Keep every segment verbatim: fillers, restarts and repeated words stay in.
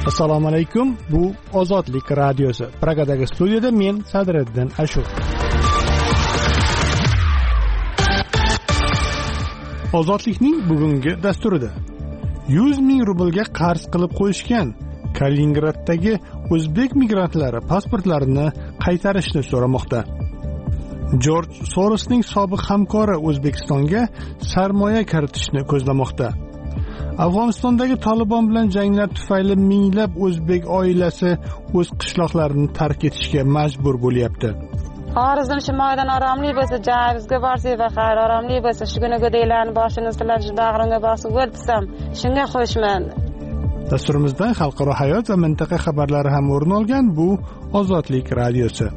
Assalomu alaykum. Bu Ozodlik radiosi. Pragadagi studiyada men Sadriddin Ashur. Ozodlikning bugungi dasturida yuz ming rublga qarz qilib qo'yishgan Kaliningraddagi o'zbek migrantlari pasportlarini qaytarishni so'ramoqda. Jorj Sorosning sobiq hamkori O'zbekistonga sarmoya kiritishni ko'zlamoqda. Afg'onistondagi Taliban bilan janglar tufayli minglab o'zbek oilasi o'z qishloqlarini tark etishga majbur bo'lyapti. Xorazm shimolidan oromli bo'lsa, janubga borsak va xayr oromli bo'lsa, shu kuni go'daylarning boshini silab, shu bag'rimga bosib o'lsam, shunga qo'shman. Dasturimizda xalqaro hayot va mintaqa xabarlari ham o'rin olgan. Bu Ozodlik radiosi.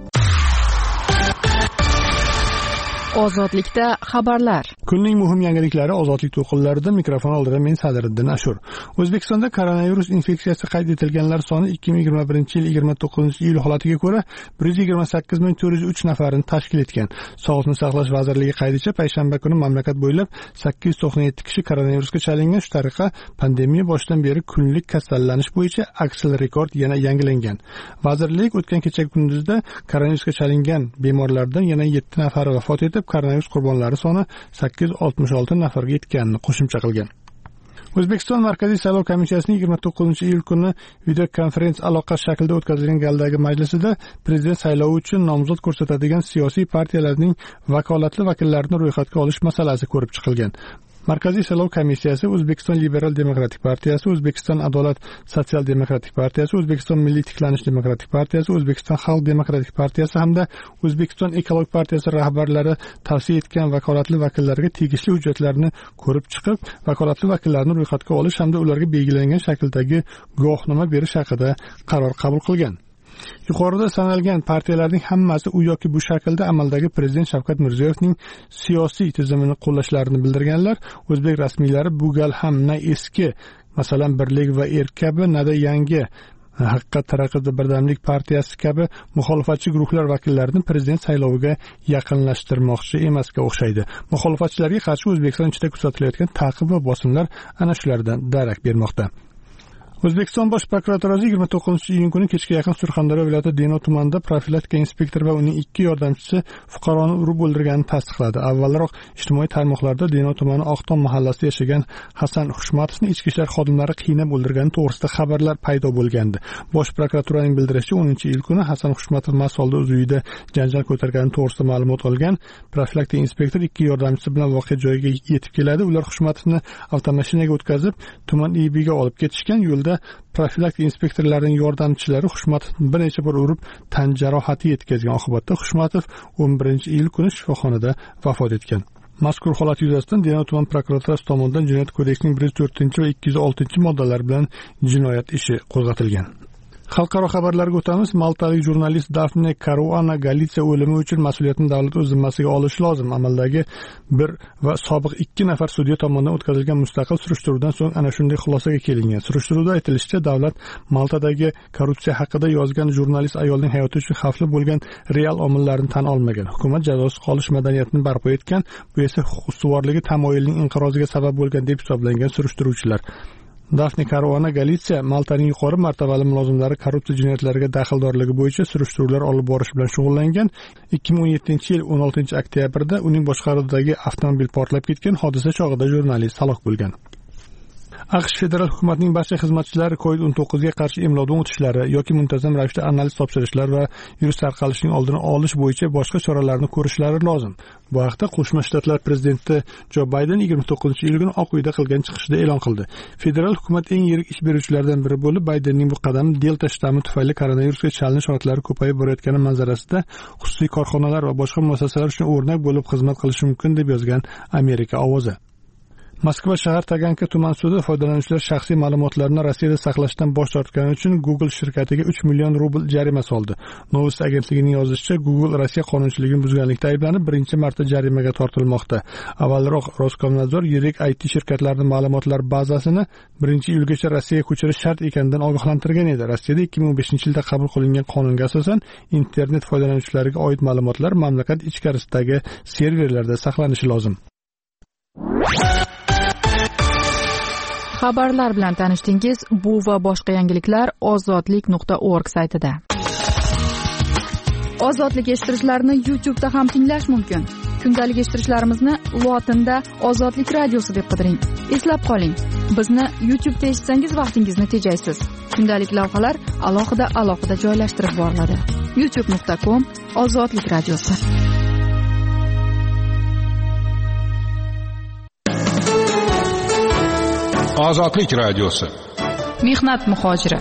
Ozodlikda xabarlar. Kunning muhim yangiliklari Ozodlik to'qinlarida mikrofon oldida men Sadriddin Ashur. O'zbekistonda koronavirus infeksiyasi qayd etilganlar soni ikki ming yigirma birinchi yil yigirma to'qqizinchi iyul holatiga ko'ra bir yuz yigirma sakkiz ming to'rt yuz uch nafarni tashkil etgan. Sog'liqni saqlash vazirligi qaydicha payshanba kuni mamlakat bo'ylab sakkiz yuz to'qson yetti kishi koronavirusga chalingan. Shu tariqa pandemiya boshidan beri kunlik kasallanish bo'yicha aksal rekord yana yangilangan. Vazirlik o'tgan kecha kunduzda koronavirusga chalingan bemorlardan yana yetti nafari vafot etib, koronavirus qurbonlari soni sakkiz yuz oltmish olti nafarga yetganini qo'shimcha qilgan. O'zbekiston Markaziy saylov komissiyasining yigirma to'qqizinchi iyul kuni video konferensiya aloqa shaklida o'tkazilgan galdagi majlisida prezident saylovi uchun nomzod ko'rsatadigan siyosiy partiyalarning vakolatli vakillarini ro'yxatga olish masalasi ko'rib chiqilgan. Markaziy saylov komissiyasi O'zbekiston Liberal demokratik partiyasi, O'zbekiston Adolat sotsial demokratik partiyasi, O'zbekiston Milliy tiklanish demokratik partiyasi, O'zbekiston Xalq demokratik partiyasi hamda O'zbekiston ekologik partiyasi rahbarlari tavsiya etgan vakolatli vakillarga tegishli hujjatlarni ko'rib chiqib, vakolatli vakillarni ro'yxatga olish hamda ularga belgilangan shakldagi guvohnoma berish haqida qaror qabul qilgan. Yuqorida sanalgan partiyalarning hammasi u yoki bu shaklda amaldagi prezident Shavkat Mirziyoyevning siyosiy tizimini qo'llashlarini bildirganlar. O'zbek rasmiylari bu gal ham na eski, masalan, Birlik va Erk kabi, nada yangi Haqiqat taraqqiyot birdamlik partiyasi kabi muxolifatchi guruhlar vakillarini prezident sayloviga yaqinlashtirmoqchi emasga o'xshaydi. Muxolifatchilarga qarshi O'zbekiston ichida kuzatilayotgan ta'qib va bosimlar ana shulardan darak bermoqda. O'zbekiston Bosh prokuraturasi yigirma to'qqizinchi iyun kuni kechga yaqin Surxondaryo viloyati Denov tumanida profilaktika inspektori va uning ikki yordamchisi fuqaroni urib o'ldirganini tasdiqladi. Avvalroq ijtimoiy tarmoqlarda Denov tumani Oqtom mahallasida yashagan Hasan Xushmatovni ichki ishlar xodimlari qiynab o'ldirgani to'g'risida xabarlar paydo bo'lgandi. Bosh prokuraturaning bildirishicha, o'ninchi iyul kuni Hasan Xushmatov mast holda o'z uyida janjal ko'targani to'g'risida ma'lumot olgan. Profilaktika inspektori ikki yordamchisi bilan voqea joyiga yetib keladi. Ular Xushmatovni avtomashinaga o'tkazib, tuman I B'ga olib ketishgan. Yo'lda profilaktika inspektorlarining yordamchilari Xushmatovni bir necha bor urib tan jarohati yetkazgan. Oqibatda Xushmatov o'n birinchi iyul kuni shifoxonada vafot etgan. Mazkur holat yuzasidan Denov tuman prokuraturasi tomonidan Jinoyat kodeksining bir yuz to'rtinchi va ikki yuz oltinchi moddalari bilan jinoyat ishi qo'zg'atilgan. Xalqaro xabarlarga o'tamiz. Maltalik jurnalist Dafne Caruana Galitsiya o'limi uchun mas'uliyatni davlat o'z zimmasiga olishi lozim. Amaldagi bir va sobiq ikki nafar sudya tomonidan o'tkazilgan mustaqil surishtiruvdan so'ng ana shunday xulosaga kelingan. Surishtiruvda aytilishicha, davlat Maltadagi korrupsiya haqida yozgan jurnalist ayolning hayoti uchun xavfli bo'lgan real omillarni tan olmagan. Hukumat jazosiz qolish madaniyatini barpo etgan. Bu esa huquq ustuvorligi tamoyilining inqiroziga sabab bo'lgan deb hisoblangan surishtiruvchilar. Dafne Caruana Galitsiya Maltaning yuqori martabali mulozimlari korrupsiya jinoyatlariga daxldorligi bo'yicha surishtiruvlar olib borish bilan shug'ullangan. ikki ming o'n yettinchi yil o'n oltinchi oktyabrda uning boshqaruvidagi avtomobil portlab ketgan. Hodisa chog'ida jurnalist halok bo'lgan. AQSh federal hukumatining barcha xizmatchilari kovid o'n to'qqiz ga qarshi emlovdan o'tishlari yoki muntazam ravishda analiz topshirishlar va virus tarqalishining oldini olish bo'yicha boshqa choralarni ko'rishlari lozim. Bu haqda Qo'shma Shtatlar prezidenti Jo Bayden yigirma to'qqizinchi iyul kuni Oq uyda qilgan chiqishida e'lon qildi. Federal hukumat eng yirik ish beruvchilardan biri bo'lib, Baydenning bu qadami Delta shtammi tufayli koronavirusga chalinish holatlari ko'payib borayotgani manzarasida xususiy korxonalar va boshqa muassasalar uchun o'rnak bo'lib xizmat qilishi mumkin deb yozgan Amerika ovozi. Moskva shahar Taganka tuman sudi foydalanuvchilar shaxsiy ma'lumotlarini Rossiyada saqlashdan bosh tortgani uchun Google shirkatiga uch million rubl jarima soldi. Novosti agentligining yozishicha, Google Rossiya qonunchiligini buzganlikda ayblanib birinchi marta jarimaga tortilmoqda. Avvalroq Roskomnadzor yirik I T shirkatlarining ma'lumotlar bazasini birinchi iyulgacha Rossiyaga ko'chirish shart ekanidan ogohlantirgan edi. Rossiyada ikki ming o'n beshinchi yilda qabul qilingan qonunga asosan internet foydalanuvchilariga oid ma'lumotlar mamlakat ichkarisidagi serverlarda saqlanishi lozim. Xabarlar bilan tanishdingiz. Bu va boshqa yangiliklar ozodlik nuqta org saytida. Ozodlik eshittirishlarni YouTube'da ham tinglash mumkin. Kundalik eshittirishlarimizni lotinda Ozodlik radiosi deb qidiring. Eslab qoling, bizni YouTube'da eshitsangiz vaqtingizni tejaysiz. Kundalik lavhalar alohida alohida joylashtirib boriladi. youtube nuqta com Ozodlik radiosi. Ozodlik radiosi. Mehnat muhojiri.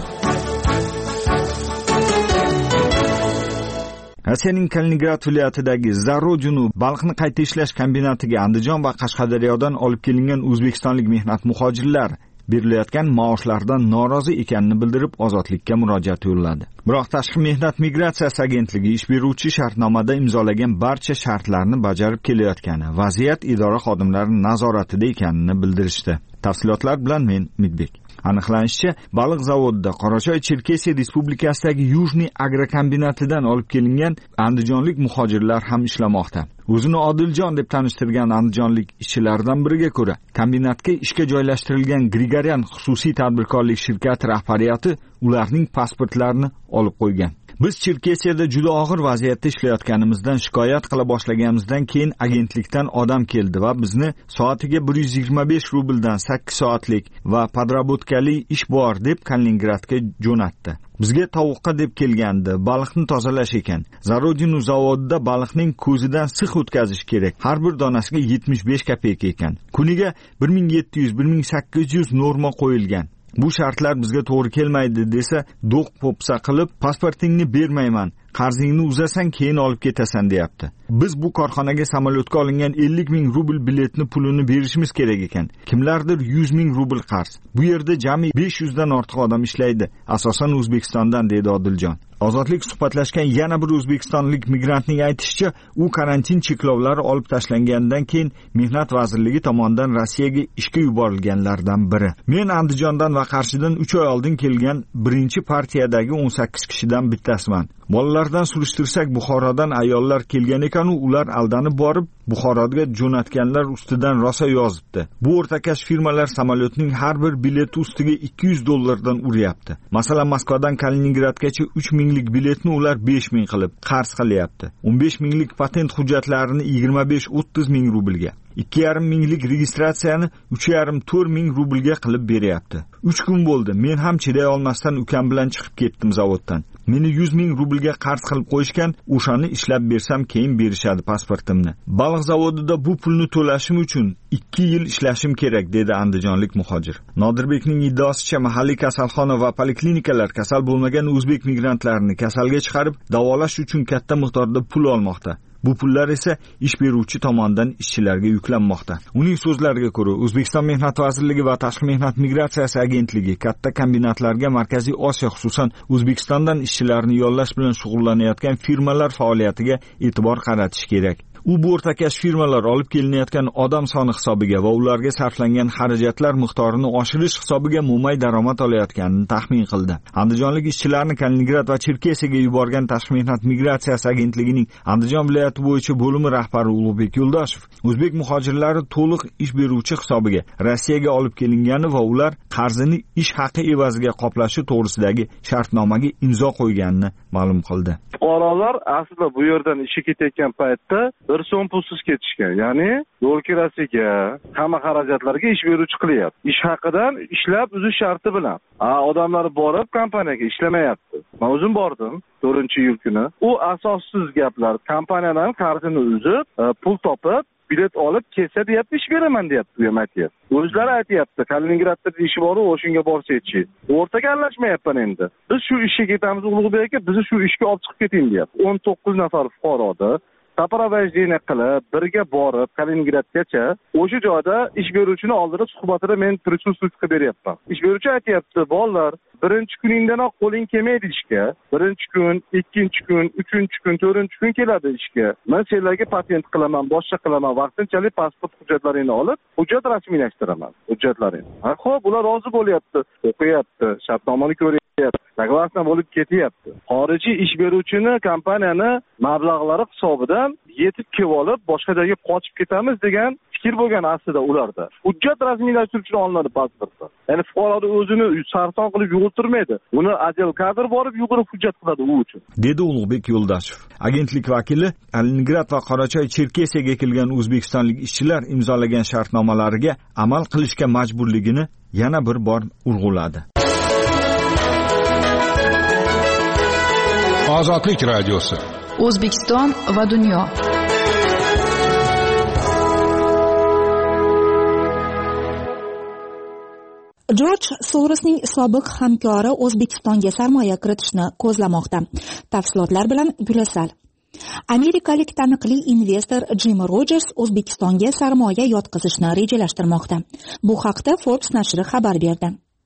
Rossiyaning Kaliningrad viloyatidagi Zarodinu baliqni qayta ishlash kombinatiga Andijon va Qashqadaryodan olib kelingan o'zbekistonlik mehnat muhojirlar berilayotgan maoshlardan norozi ekanini bildirib ozodlikka murojaat yo'lladi. Biroq Tashqi mehnat migratsiyasi agentligi ish beruvchi shartnomada imzolagan barcha shartlarni bajarib kelayotgani, vaziyat idora xodimlari nazoratida ekanini bildirishdi. Tafsilotlar bilan men Midbek. Aniqlanishicha, baliq zavodida Qorachoy-Cherkesiya Respublikasidagi Yujniy agrokombinatidan olib kelingan andijonlik muhojirlar ham ishlamoqda. O'zini Odiljon deb tanishtirgan andijonlik ishchilardan biriga ko'ra, kombinatga ishga joylashtirilgan Grigoryan xususiy tadbirkorlik shirkati rahbariyati ularning pasportlarini olib qo'ygan. Biz Cherkesiyada juda og'ir vaziyatda ishlayotganimizdan shikoyat qila boshlaganimizdan keyin agentlikdan odam keldi va bizni soatiga bir yuz yigirma besh rubldan sakkiz soatlik va podrobotkali ish bor deb Kaliningradga jo'natdi. Bizga tovuqqa deb kelgandi, baliqni tozalash ekan. Zarodinu zavodida baliqning ko'zidan six o'tkazish kerak. Har bir donasiga yetmish besh kopeyka ekan. Kuniga bir ming yetti yuz bir ming sakkiz yuz norma qo'yilgan. Bu shartlar bizga to'g'ri kelmaydi desa, do'q popsa qilib, pasportingni bermayman, qarzingni uzasang keyin olib ketasan deyapti. Biz bu korxonaga samolyotga olingan ellik ming rubl biletni pulini berishimiz kerak ekan. Kimlardir yuz ming rubl qarz. Bu yerda jami besh yuz dan ortiq odam ishlaydi, asosan O'zbekistondan, dedi Odiljon. Ozodlik suhbatlashgan yana bir o'zbekistonlik migrantning aytishicha, u karantin cheklovlari olib tashlangandan keyin Mehnat vazirligi tomonidan Rossiyaga ishga yuborilganlardan biri. Men Andijondan va Qarshidan uch oy oldin kelgan birinchi partiyadagi o'n sakkiz kishidan bittasiman. Bolalardan surishtirsak, Buxorodan ayollar kelgan ekan, ular aldanib borib Buxoroga jo'natganlar ustidan rosa yozibdi. Bu o'rtakash firmalar samolyotning har bir bileti ustiga ikki yuz dollardan uryapti. Masalan, Moskvadan Kaliningradgacha uch minglik biletni ular besh ming qilib qarz qilyapti. o'n besh minglik patent hujjatlarini yigirma besh o'ttiz ming rublga, ikki yarim minglik registratsiyani uch yarim to'rt ming rublga qilib beryapti. uch kun bo'ldi. Men ham chiday olmasdan ukam bilan chiqib ketdim zavoddan. Meni yuz ming rublga qarz qilib qo'yishgan, o'shani ishlab bersam keyin berishadi pasportimni. Baliq zavodida bu pulni to'lashim uchun ikki yil ishlashim kerak, dedi andijonlik muhojir. Nodirbekning iddaosicha, mahalliy kasalxona va poliklinikalar kasal bo'lmagan o'zbek migrantlarini kasalga chiqarib davolash uchun katta miqdorda pul olmoqda. Bu pullar esa ish beruvchi tomonidan ishchilarga yuklanmoqda. Uning so'zlariga ko'ra, O'zbekiston Mehnat vazirligi va Tashqi mehnat migratsiyasi agentligi katta kombinatlarga Markaziy Osiyo, xususan O'zbekistondan ishchilarni yollash bilan shug'ullanayotgan firmalar faoliyatiga e'tibor qaratish kerak. U bu o'rtakash firmalar olib kelinayotgan odam soni hisobiga va ularga sarflangan xarajatlar miqdorini oshirish hisobiga mo'may daromad olayotganini taxmin qildi. Andijonlik ishchilarni Kaliningrad va Cherkesiyaga yuborgan Tashqi mehnat migratsiyasi agentligining Andijon viloyati bo'yicha bo'limi rahbari Ulug'bek Yo'ldoshev o'zbek muhojirlari to'liq ish beruvchi hisobiga Rossiyaga olib kelingani va ular qarzini ish haqi evaziga qoplashi to'g'risidagi shartnomaga imzo qo'yganini ma'lum qildi. Fuqarolar aslida bu yerdan ishga ketayotgan paytda bir so'm pulsiz ketishgan. Ya'ni yo'l kirasiga, hamma xarajatlarga ish beruvchi qilyapti. Ish haqidan ishlab uzish sharti bilan. A odamlar borib kompaniyaga ishlamayapti. Men o'zim bordim to'rtinchi iyul kuni. U asossiz gaplar. Kompaniyadan qarzini uzib, pul topib, bilet olib kelsa deyapti, ish beraman deyapti, bu ham aytyapti. O'zlari aytyapti, Kaliningradda ishi bor, o'shunga borsa-chi. O'rtaga aralashmayapman endi. Biz shu ishga ketamiz, Ulug'bek aka, bizni shu ishga olib chiqib keting deyapti. o'n to'qqiz nafar fuqaroda Saparavajdiya qilib, birga borib Kaliningradgacha o'sha joyda ish beruvchini oldida suhbatida men prisustuy qilib beryapman. Ish beruvchi aytyapti, "Bolalar, birinchi kuningdanoq qo'ling kelmaydi ishga. Birinchi kun, ikkinchi kun, uchinchi kun, to'rtinchi kun keladi ishga. Men senlarga patent qilaman, boshqa qilaman, vaqtinchalik pasport hujjatlaringni olib, hujjat rasmiylashtiraman, hujjatlaringni." Ha, xo'p, ular rozi bo'lyapti, o'qiyapti, shartnomani ko'ryapti, soglасна bo'lib ketyapti. Xorijiy ish beruvchini, kompaniyani mablag'lari hisobidan yetib kelib olib, boshqa joyga qochib ketamiz degan fikr bo'lgan aslida ularda. Hujjat rasmiylashtirish uchun olinadi pasportda. Ya'ni fuqaroni o'zini sarson qilib yug'iltirmaydi. Uni ajal kadr borib yugurib hujjat qiladi u uchun. Dedi Ulug'bek Yo'ldashev. Agentlik vakili Kaliningrad va Qorachoy Cherkesiyaga kelgan o'zbekistonlik ishchilar imzolagan shartnomalariga amal qilishga majburligini yana bir bor urg'uladi. Ozodlik radiosi. O'zbekiston va dunyo. Jorj Sorosning sobiq hamkori O'zbekistonga sarmoya kiritishni ko'zlamoqda. Tafsilotlar bilan Gulasal. Amerikalik taniqli investor Jim Rogers O'zbekistonga sarmoya yotqizishni rejalashtirmoqda. Bu haqda Forbes nashri xabar berdi.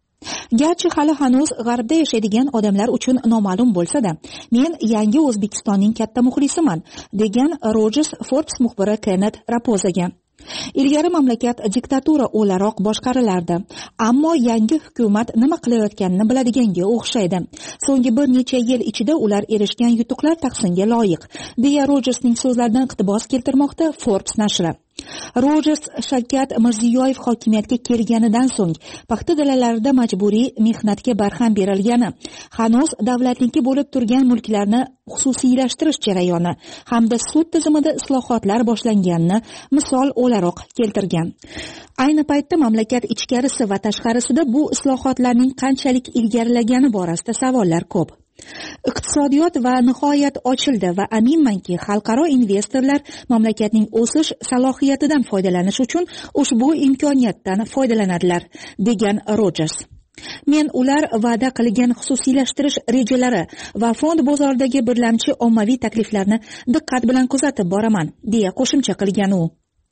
Garchi hali hanuz g'arbda yashaydigan odamlar uchun noma'lum bo'lsa-da, men yangi O'zbekistonning katta muxlisiman, degan Rogers Forbes muxbiri Kenneth Rapozaga. Ilgari mamlakat diktatura o'laroq boshqarilardi, ammo yangi hukumat nima qilayotganini biladiganga o'xshaydi. So'nggi bir necha yil ichida ular erishgan yutuqlar tahsinga loyiq, deya Rojersning so'zlaridan iqtibos keltirmoqda Forbes nashri. Rogers Shavkat Mirziyoyev hokimiyatga kelganidan so'ng paxta dalalarida majburiy mehnatga barham berilgani, hanuz davlatniki bo'lib turgan mulklarni xususiylashtirish jarayoni hamda sud tizimida islohotlar boshlanganini misol o'laroq keltirgan. Ayni paytda mamlakat ichkarisi va tashqarisida bu islohotlarning qanchalik ilgarilagani borasida savollar ko'p. Iqtisodiyot va nihoyat ochildi va aminmanki xalqaro investorlar mamlakatning o'sish salohiyatidan foydalanish uchun ushbu imkoniyatdan foydalanadilar, degan Rogers. Men ular va'da qilgan xususiylashtirish rejalari va fond bozoridagi birlamchi ommaviy takliflarni diqqat bilan kuzatib boraman, deya qo'shimcha qilgan u.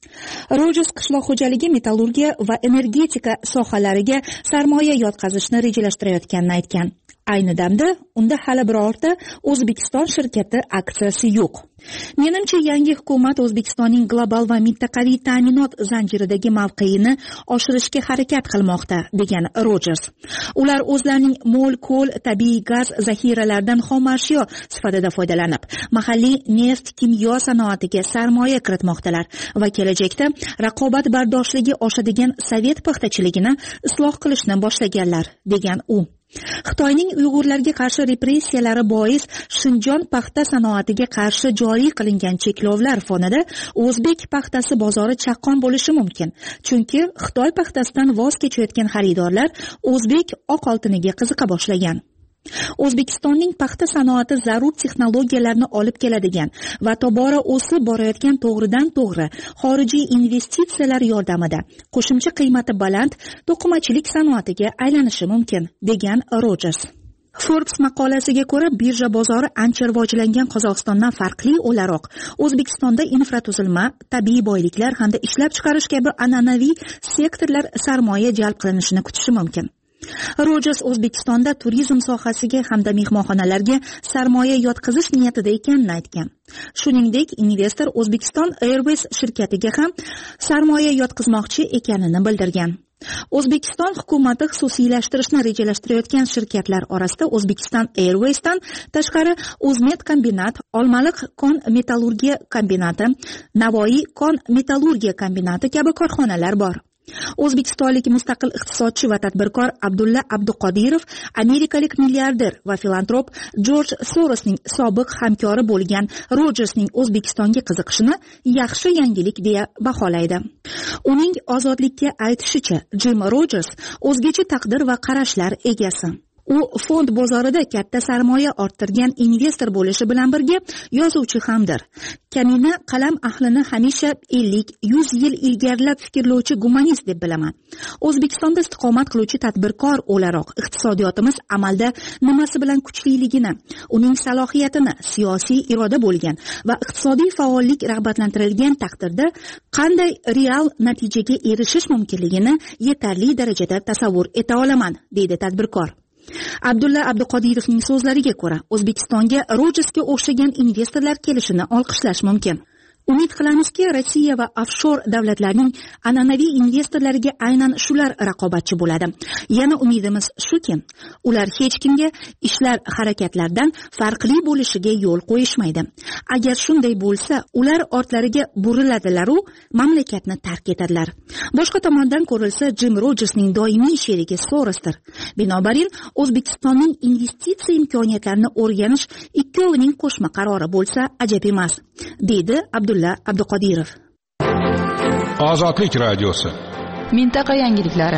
Rogers qishloq xo'jaligi, metallurgiya va energetika sohalariga sarmoya yotqazishni rejalashtirayotganini aytgan. Ayni damda unda hali birorta O'zbekiston shirkati aksiyasi yo'q. Menimcha, yangi hukumat O'zbekistonning global va mintaqaviy ta'minot zanjiridagi mavqeini oshirishga harakat qilmoqda, degan Rogers. Ular o'zlarining mo'l ko'l, tabiiy gaz zaxiralaridan xomashyo sifatida foydalanib, mahalliy neft kimyo sanoatiga sarmoya kiritmoqdalar va kelajakda raqobatbardoshligi oshadigan sovet paxtachiligini isloh qilishni boshlaganlar, degan u. Xitoyning Uyg'urlarga qarshi repressiyalari bois Shinjon paxta sanoatiga qarshi joriy qilingan cheklovlar fonida o'zbek paxtasi bozori chaqqon bo'lishi mumkin. Chunki Xitoy paxtasidan voz kechayotgan xaridorlar o'zbek oq oltiniga qiziqa boshlagan. O'zbekistonning paxta sanoati zarur texnologiyalarni olib keladigan va tobora o'sib borayotgan to'g'ridan to'g'ri xorijiy investitsiyalar yordamida qo'shimcha qiymati baland to'qimachilik sanoatiga aylanishi mumkin, degan Rogers. Forbes maqolasiga ko'ra, birja bozori ancha rivojlangan Qozog'istondan farqli o'laroq O'zbekistonda infratuzilma, tabiiy boyliklar hamda ishlab chiqarish kabi an'anaviy sektorlar sarmoya jalb qilinishini kutishi mumkin. Rogers O'zbekistonda turizm sohasiga hamda mehmonxonalarga sarmoya yotqizish niyatida ekanini aytgan. Shuningdek, investor O'zbekiston Airways shirkatiga ham sarmoya yotqizmoqchi ekanini bildirgan. O'zbekiston hukumati xususiylashtirishni rejalashtirayotgan shirkatlar orasida O'zbekiston Airwaysdan tashqari O'zmet kombinat, Olmaliq kon metallurgiya kombinati, Navoiy kon metallurgiya kombinati kabi korxonalar bor. O'zbekistonlik mustaqil iqtisodchi va tadbirkor Abdulla Abduqodirov amerikalik milliarder va filantrop Jorj Sorosning sobiq hamkori bo'lgan Rojersning O'zbekistonga qiziqishini yaxshi yangilik deya baholaydi. Uning ozodlikka aytishicha, Jim Rogers o'zgacha taqdir va qarashlar egasi. U fond bozorida katta sarmoya orttirgan investor bo'lishi bilan birga yozuvchi hamdir. Kamina qalam ahlini hamisha ellik yuz yil ilgarilab fikrlovchi gumanist deb bilaman. O'zbekistonda istiqomat qiluvchi tadbirkor o'laroq iqtisodiyotimiz amalda nimasi bilan kuchliligini, uning salohiyatini, siyosiy iroda bo'lgan va iqtisodiy faollik rag'batlantirilgan taqdirda qanday real natijaga erishish mumkinligini yetarli darajada tasavvur eta olaman, deydi tadbirkor. Abdulla Abduqodirovning so'zlariga ko'ra, O'zbekistonga Rojersga o'xshagan investorlar kelishini olqishlash mumkin. Umid qilamizki, Rossiya va offshor davlatlarning an'anaviy investorlariga aynan shular raqobatchi bo'ladi. Yana umidimiz shuki, ular hech kimga ishlar harakatlardan farqli bo'lishiga yo'l qo'yishmaydi. Agar shunday bo'lsa, ular ortlariga buriladilar-u mamlakatni tark etadilar. Boshqa tomondan ko'rilsa, Jim Rojersning doimiy sherigi Sorosdir. Binobarin, O'zbekistonning investitsiya imkoniyatlarini o'rganish ikkovining qo'shma qarori bo'lsa ajab emas, deydi Abdulla Abduqodirov. Ozodlik radiosi. Mintaqa yangiliklari.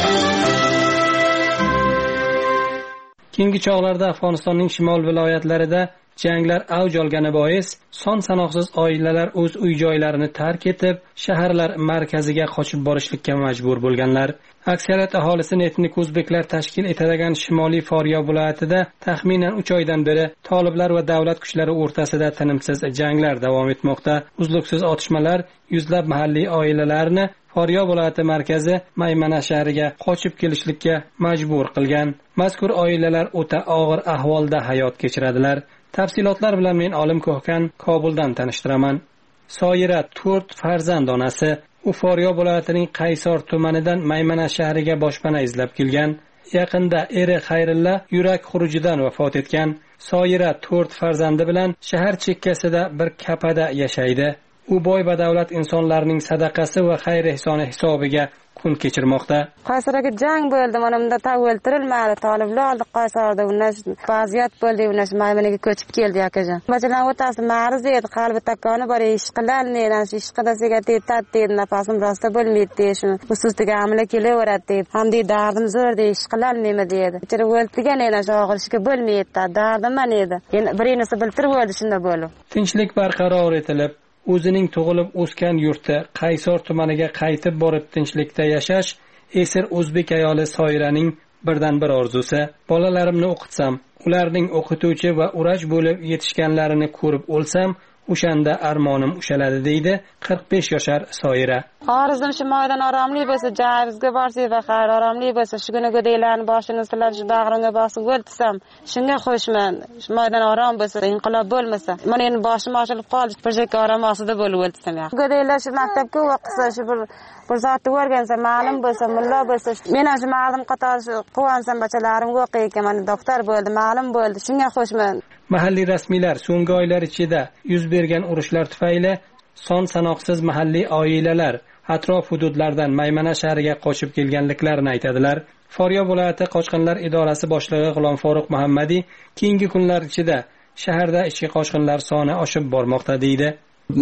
Keyingi chog'larda Afg'onistonning shimol viloyatlarida janglar avj olgani bois son sanoqsiz oilalar o'z uy-joylarini tark etib, shaharlar markaziga qochib borishlikka majbur bo'lganlar. Aksariyat aholisini etnik o'zbeklar tashkil etadigan Shimoliy Foryo viloyatida taxminan uch oydan beri toliblar va davlat kuchlari o'rtasida tinimsiz janglar davom etmoqda. Uzluksiz otishmalar yuzlab mahalliy oilalarni Foryo viloyati markazi Maymana shahriga qochib kelishlikka majbur qilgan. Mazkur oilalar o'ta og'ir ahvolda hayot kechiradilar. Tafsilotlar bilan men Olim Ko'hkan Kobuldan tanishtiraman. Soira to'rt farzand onasi. U Foryo viloyatining Qaysor tumanidan Maymana shahriga boshpana izlab kelgan. Yaqinda eri Xayrilla yurak xurujidan vafot etgan. Soira to'rt farzandi bilan shahar chekkasida bir kapada yashaydi. U boy va davlat insonlarning sadaqasi va xayr ehsoni hisobiga kun kechirmoqda. Qaysaroga jang bo'ldi, mana bunda tav o'ltirilmadi, toliblar oldi Qaysorda, unash vaziyat bo'ldi, unash Maymanaga ko'chib keldi akajon. Bachalar o'tasi ma'ruz edi, qalbi takkoni bor, ish qilarni, ana ish qilasiga tetat dedi, nafasim rosta bo'lmaydi dedi, shuni ustiga amala kelaveradi dedi. Hamdi dardim zo'r dedi, ish qilarnimi dedi. Ichira o'ltigan ena og'ir ishga bo'lmaydi, dardim mana edi. Endi birinisi biltirib o'ldi, shunda bo'lib. Tinchlik barqaror etilib, o'zining tug'ilib o'sgan yurti Qaysor tumaniga qaytib borib tinchlikda yashash esir o'zbek ayoli Soiraning birdan bir orzusi. Bolalarimni o'qitsam, ularning o'qituvchi va uraj bo'lib yetishganlarini ko'rib o'lsam, o'shanda armonim ushaladi deydi qirq besh yoshar Soira. Orzum shu moydan oromli bo'lsa, joyimizga borsak va xayr oromli bo'lsa, shu kuni go'daylarni boshini silab shu bag'rimga bosib o'ltsam, shunga xushman. Shu moydan orom bo'lsa, inqilob bo'lmasa, mana endi boshim ochilib qoldi, bir joyga orom ostida bo'lib o'ltsam. Go'daylar shu maktabga o'qisa, shu bir bir zotni o'rgansa, ma'lum bo'lsa, mulla bo'lsa, men shu ma'lum qator quvansam, bachalarimga o'qiyotgan, mana doktor bo'ldi, ma'lum bo'ldi, shunga xushman. Mahalliy rasmiylar so'nggi oylar ichida yuz bergan urushlar tufayli son sanoqsiz mahalliy oilalar atrof hududlardan Maymana shahriga qochib kelganliklarini aytadilar. Foryo viloyati qochqinlar idorasi boshlig'i G'ulom Foruq Muhammadiy keyingi kunlar ichida shaharda ichki qochqinlar soni oshib bormoqda deydi.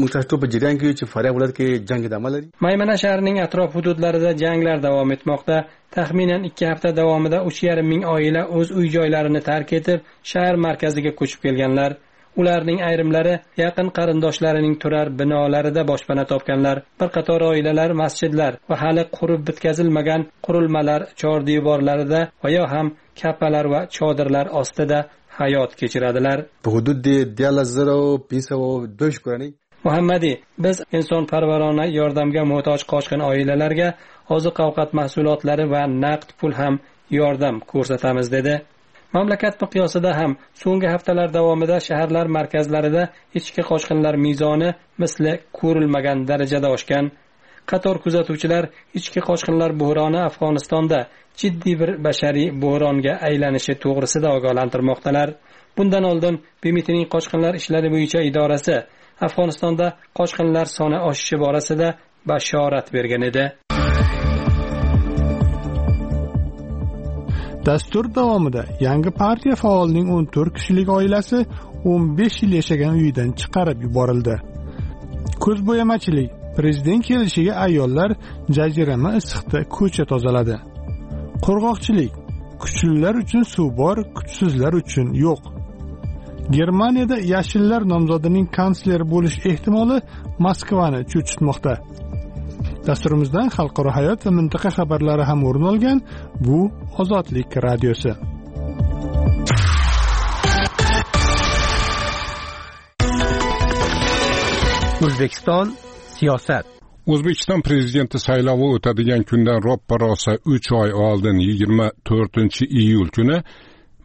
Maymana shahrining atrof hududlarida janglar davom etmoqda. Taxminan ikki hafta davomida uch yarim ming oila o'z uy-joylarini tark etib, shahar markaziga ko'chib kelganlar. Ularning ayrimlari yaqin qarindoshlarining turar binolarida boshpana topganlar. Bir qator oilalar masjidlar va hali qurib bitkazilmagan qurilmalar chordivorlarida va yo ham kapalar va chodirlar ostida hayot kechiradilar. Muhammadiy, biz insonparvarona yordamga muhtoj qochqin oilalarga oziq-ovqat mahsulotlari va naqd pul ham yordam ko'rsatamiz dedi. Mamlakat miqyosida ham so'nggi haftalar davomida shaharlar markazlarida ichki qochqinlar mezoni misli ko'rilmagan darajada oshgan. Qator kuzatuvchilar ichki qochqinlar buhroni Afg'onistonda jiddiy bir bashariy buhronga aylanishi to'g'risida ogohlantirmoqdalar. Bundan oldin B M T'ning qochqinlar ishlari bo'yicha idorasi Afg'onistonda qochqinlar soni oshishi borasida bashorat bergan edi. Dastur davomida yangi partiya faolining o'n to'rt kishilik oilasi o'n besh yil yashagan uyidan chiqarib yuborildi. Ko'zbo'yamachilik. Prezident kelishiga ayollar jazirama issiqda ko'cha tozaladi. Qurg'oqchilik. Kuchlilar uchun suv bor, kuchsizlar uchun yo'q. Germaniyada yashillar nomzodining kansler bo'lish ehtimoli Moskvani cho'chitmoqda. Dasturimizdan xalqaro hayot va mintaqa xabarlari ham o'rin olgan. Bu Ozodlik radiosi. O'zbekiston siyosat. O'zbekiston prezidenti saylovi o'tadigan kundan roppa-rosa uch oy oldin yigirma to'rtinchi iyul kuni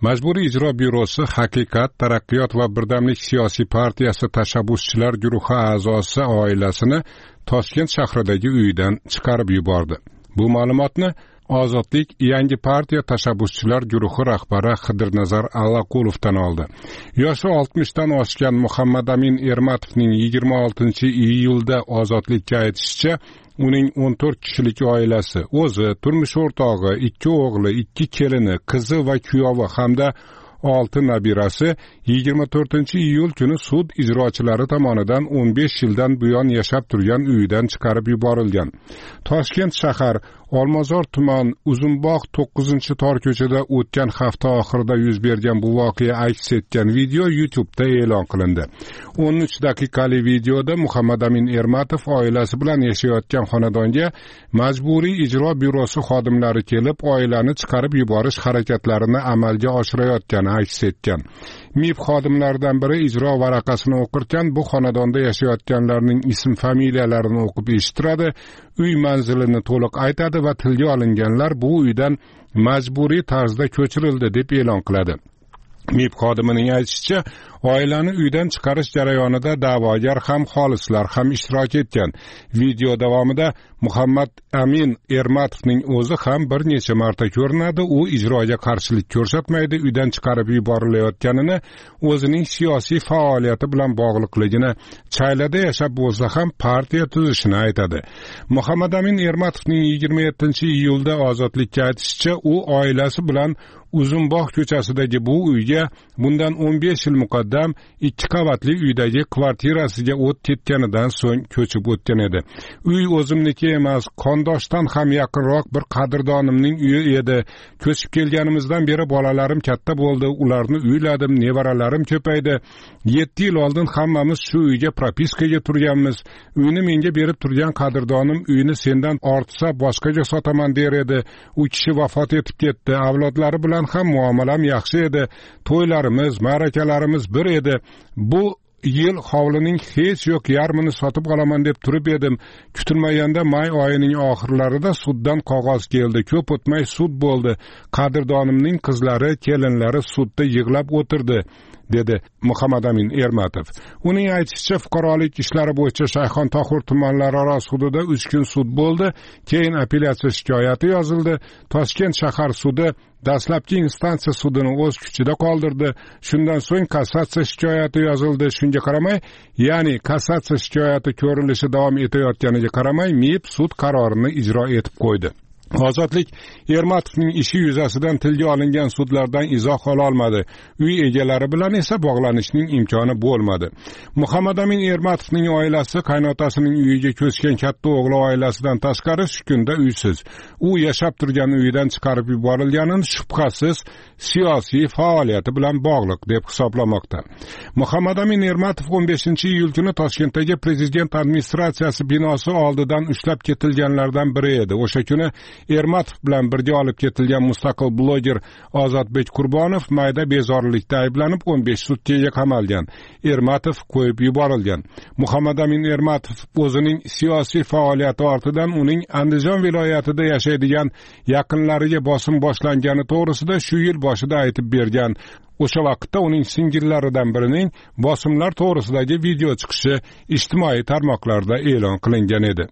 Majburiy ijro byurosi Haqiqat, taraqqiyot va birdamlik siyosiy partiyasi tashabbuschilar guruhi a'zosi oilasini Toshkent shahridagi uyidan chiqarib yubordi. Bu ma'lumotni Ozodlik yangi partiya tashabbuschilar guruhi rahbari Xidirnazar Allaqulovdan oldi. Yoshi oltmishdan oshgan Muhammad Amin Ermatovning yigirma oltinchi iyulda Ozodlikka aytishicha, uning o'n to'rt kishilik oilasi, o'zi, turmush o'rtog'i, ikki o'g'li, ikki kelini, qizi va kuyovi hamda olti nabirasi yigirma to'rtinchi iyul kuni sud ijrochilari tomonidan o'n besh yildan buyon yashab turgan uyidan chiqarib yuborilgan. Toshkent shahar Olmazor tuman Uzunbog' to'qqizinchi tor ko'chada o'tgan hafta oxirida yuz bergan bu voqea aks etgan video YouTube'da e'lon qilindi. o'n uch daqiqali videoda Muhammad Amin Ermatov oilasi bilan yashayotgan xonadonga Majburiy ijro byurosi xodimlari kelib, oilani chiqarib yuborish harakatlarini amalga oshirayotgani aks etgan. M I B xodimlaridan biri ijro varaqasini o'qirkan, bu xonadonda yashayotganlarning ism familiyalarini o'qib eshittiradi, uy manzilini to'liq aytadi va tilga olinganlar bu uydan majburiy tarzda ko'chirildi deb e'lon qiladi. M I B xodimining aytishicha, oilani uydan chiqarish jarayonida da'vogar ham xolislar ham ishtirok etgan. Video davomida Muhammad Amin Ermatovning o'zi ham bir necha marta ko'rinadi. U ijroga qarshilik ko'rsatmaydi, uydan chiqarib yuborilayotganini, o'zining siyosiy faoliyati bilan bog'liqligini, Chaylada yashab bo'lsa ham partiya tuzishini aytadi. Muhammad Amin Ermatovning yigirma yettinchi iyulda Ozodlikka aytishicha, u oilasi bilan Uzunbog' ko'chasidagi bu uyga bundan o'n besh yil muqaddam ikki qavatli uydagi kvartirasiga o't ketganidan so'ng ko'chib o'tgan edi. Uy o'zimniki emas, qondoshdan ham yaqinroq bir qadrdonimning uyi edi. Ko'chib kelganimizdan beri bolalarim katta bo'ldi, ularni uyladim, nevaralarim ko'paydi. yetti yil oldin hammamiz shu uyga propiskaga turganmiz. Uyni menga berib turgan qadrdonim uyni sendan ortsa boshqaga sotaman der edi. U kishi vafot etib ketdi. Avlodlari bilan ham muomalam yaxshi edi. To'ylarimiz, ma'rakalarimiz bir edi. Bu yil hovlining hech yo'q yarmini sotib olaman deb turib edim. Kutilmaganda may oyining oxirlarida suddan qog'oz keldi. Ko'p o'tmay sud bo'ldi. Qadrdonimning qizlari, kelinlari sudda yig'lab o'tirdi, dedi Muhammad Amin Ermatov. Uning aytishicha, fuqarolik ishlari bo'yicha Shayxontohur tumanlararo sudida uch kun sud bo'ldi. Keyin apellyatsiya shikoyati yozildi. Toshkent shahar sudi dastlabki instansiya sudini o'z kuchida qoldirdi. Shundan so'ng kassatsiya shikoyati yozildi. Shunga qaramay, ya'ni kassatsiya shikoyati ko'rilishi davom etayotganiga qaramay, M I B sud qarorini ijro etib qo'ydi. Ozodlik Ermatovning ishi yuzasidan tilga olingan sudlardan izoh ola olmadi. Uy egalari bilan esa bog'lanishning imkoni bo'lmadi. Muhammad Amin Ermatovning oilasi qaynotasining uyiga ko'chgan katta o'g'li oilasidan tashqari shu kunda uysiz. U yashab turgan uyidan chiqarib yuborilganini shubhasiz siyosiy faoliyati bilan bog'liq deb hisoblamoqda. Muhammad Amin Ermatov o'n beshinchi iyul kuni Toshkentdagi prezident administratsiyasi binosi oldidan ushlab ketilganlardan biri edi. O'sha kuni Ermatov bilan birga olib ketilgan mustaqil bloger Ozodbek Qurbonov mayda bezorilikda ayblanib o'n besh sutkaga qamalgan. Ermatov qo'yib yuborilgan. Muhammad Amin Ermatov o'zining siyosiy faoliyati ortidan uning Andijon viloyatida yashaydigan yaqinlariga bosim boshlangani to'g'risida shu yil boshida aytib bergan. O'sha vaqtda uning singillaridan birining bosimlar to'g'risidagi video chiqishi ijtimoiy tarmoqlarda e'lon qilingan edi.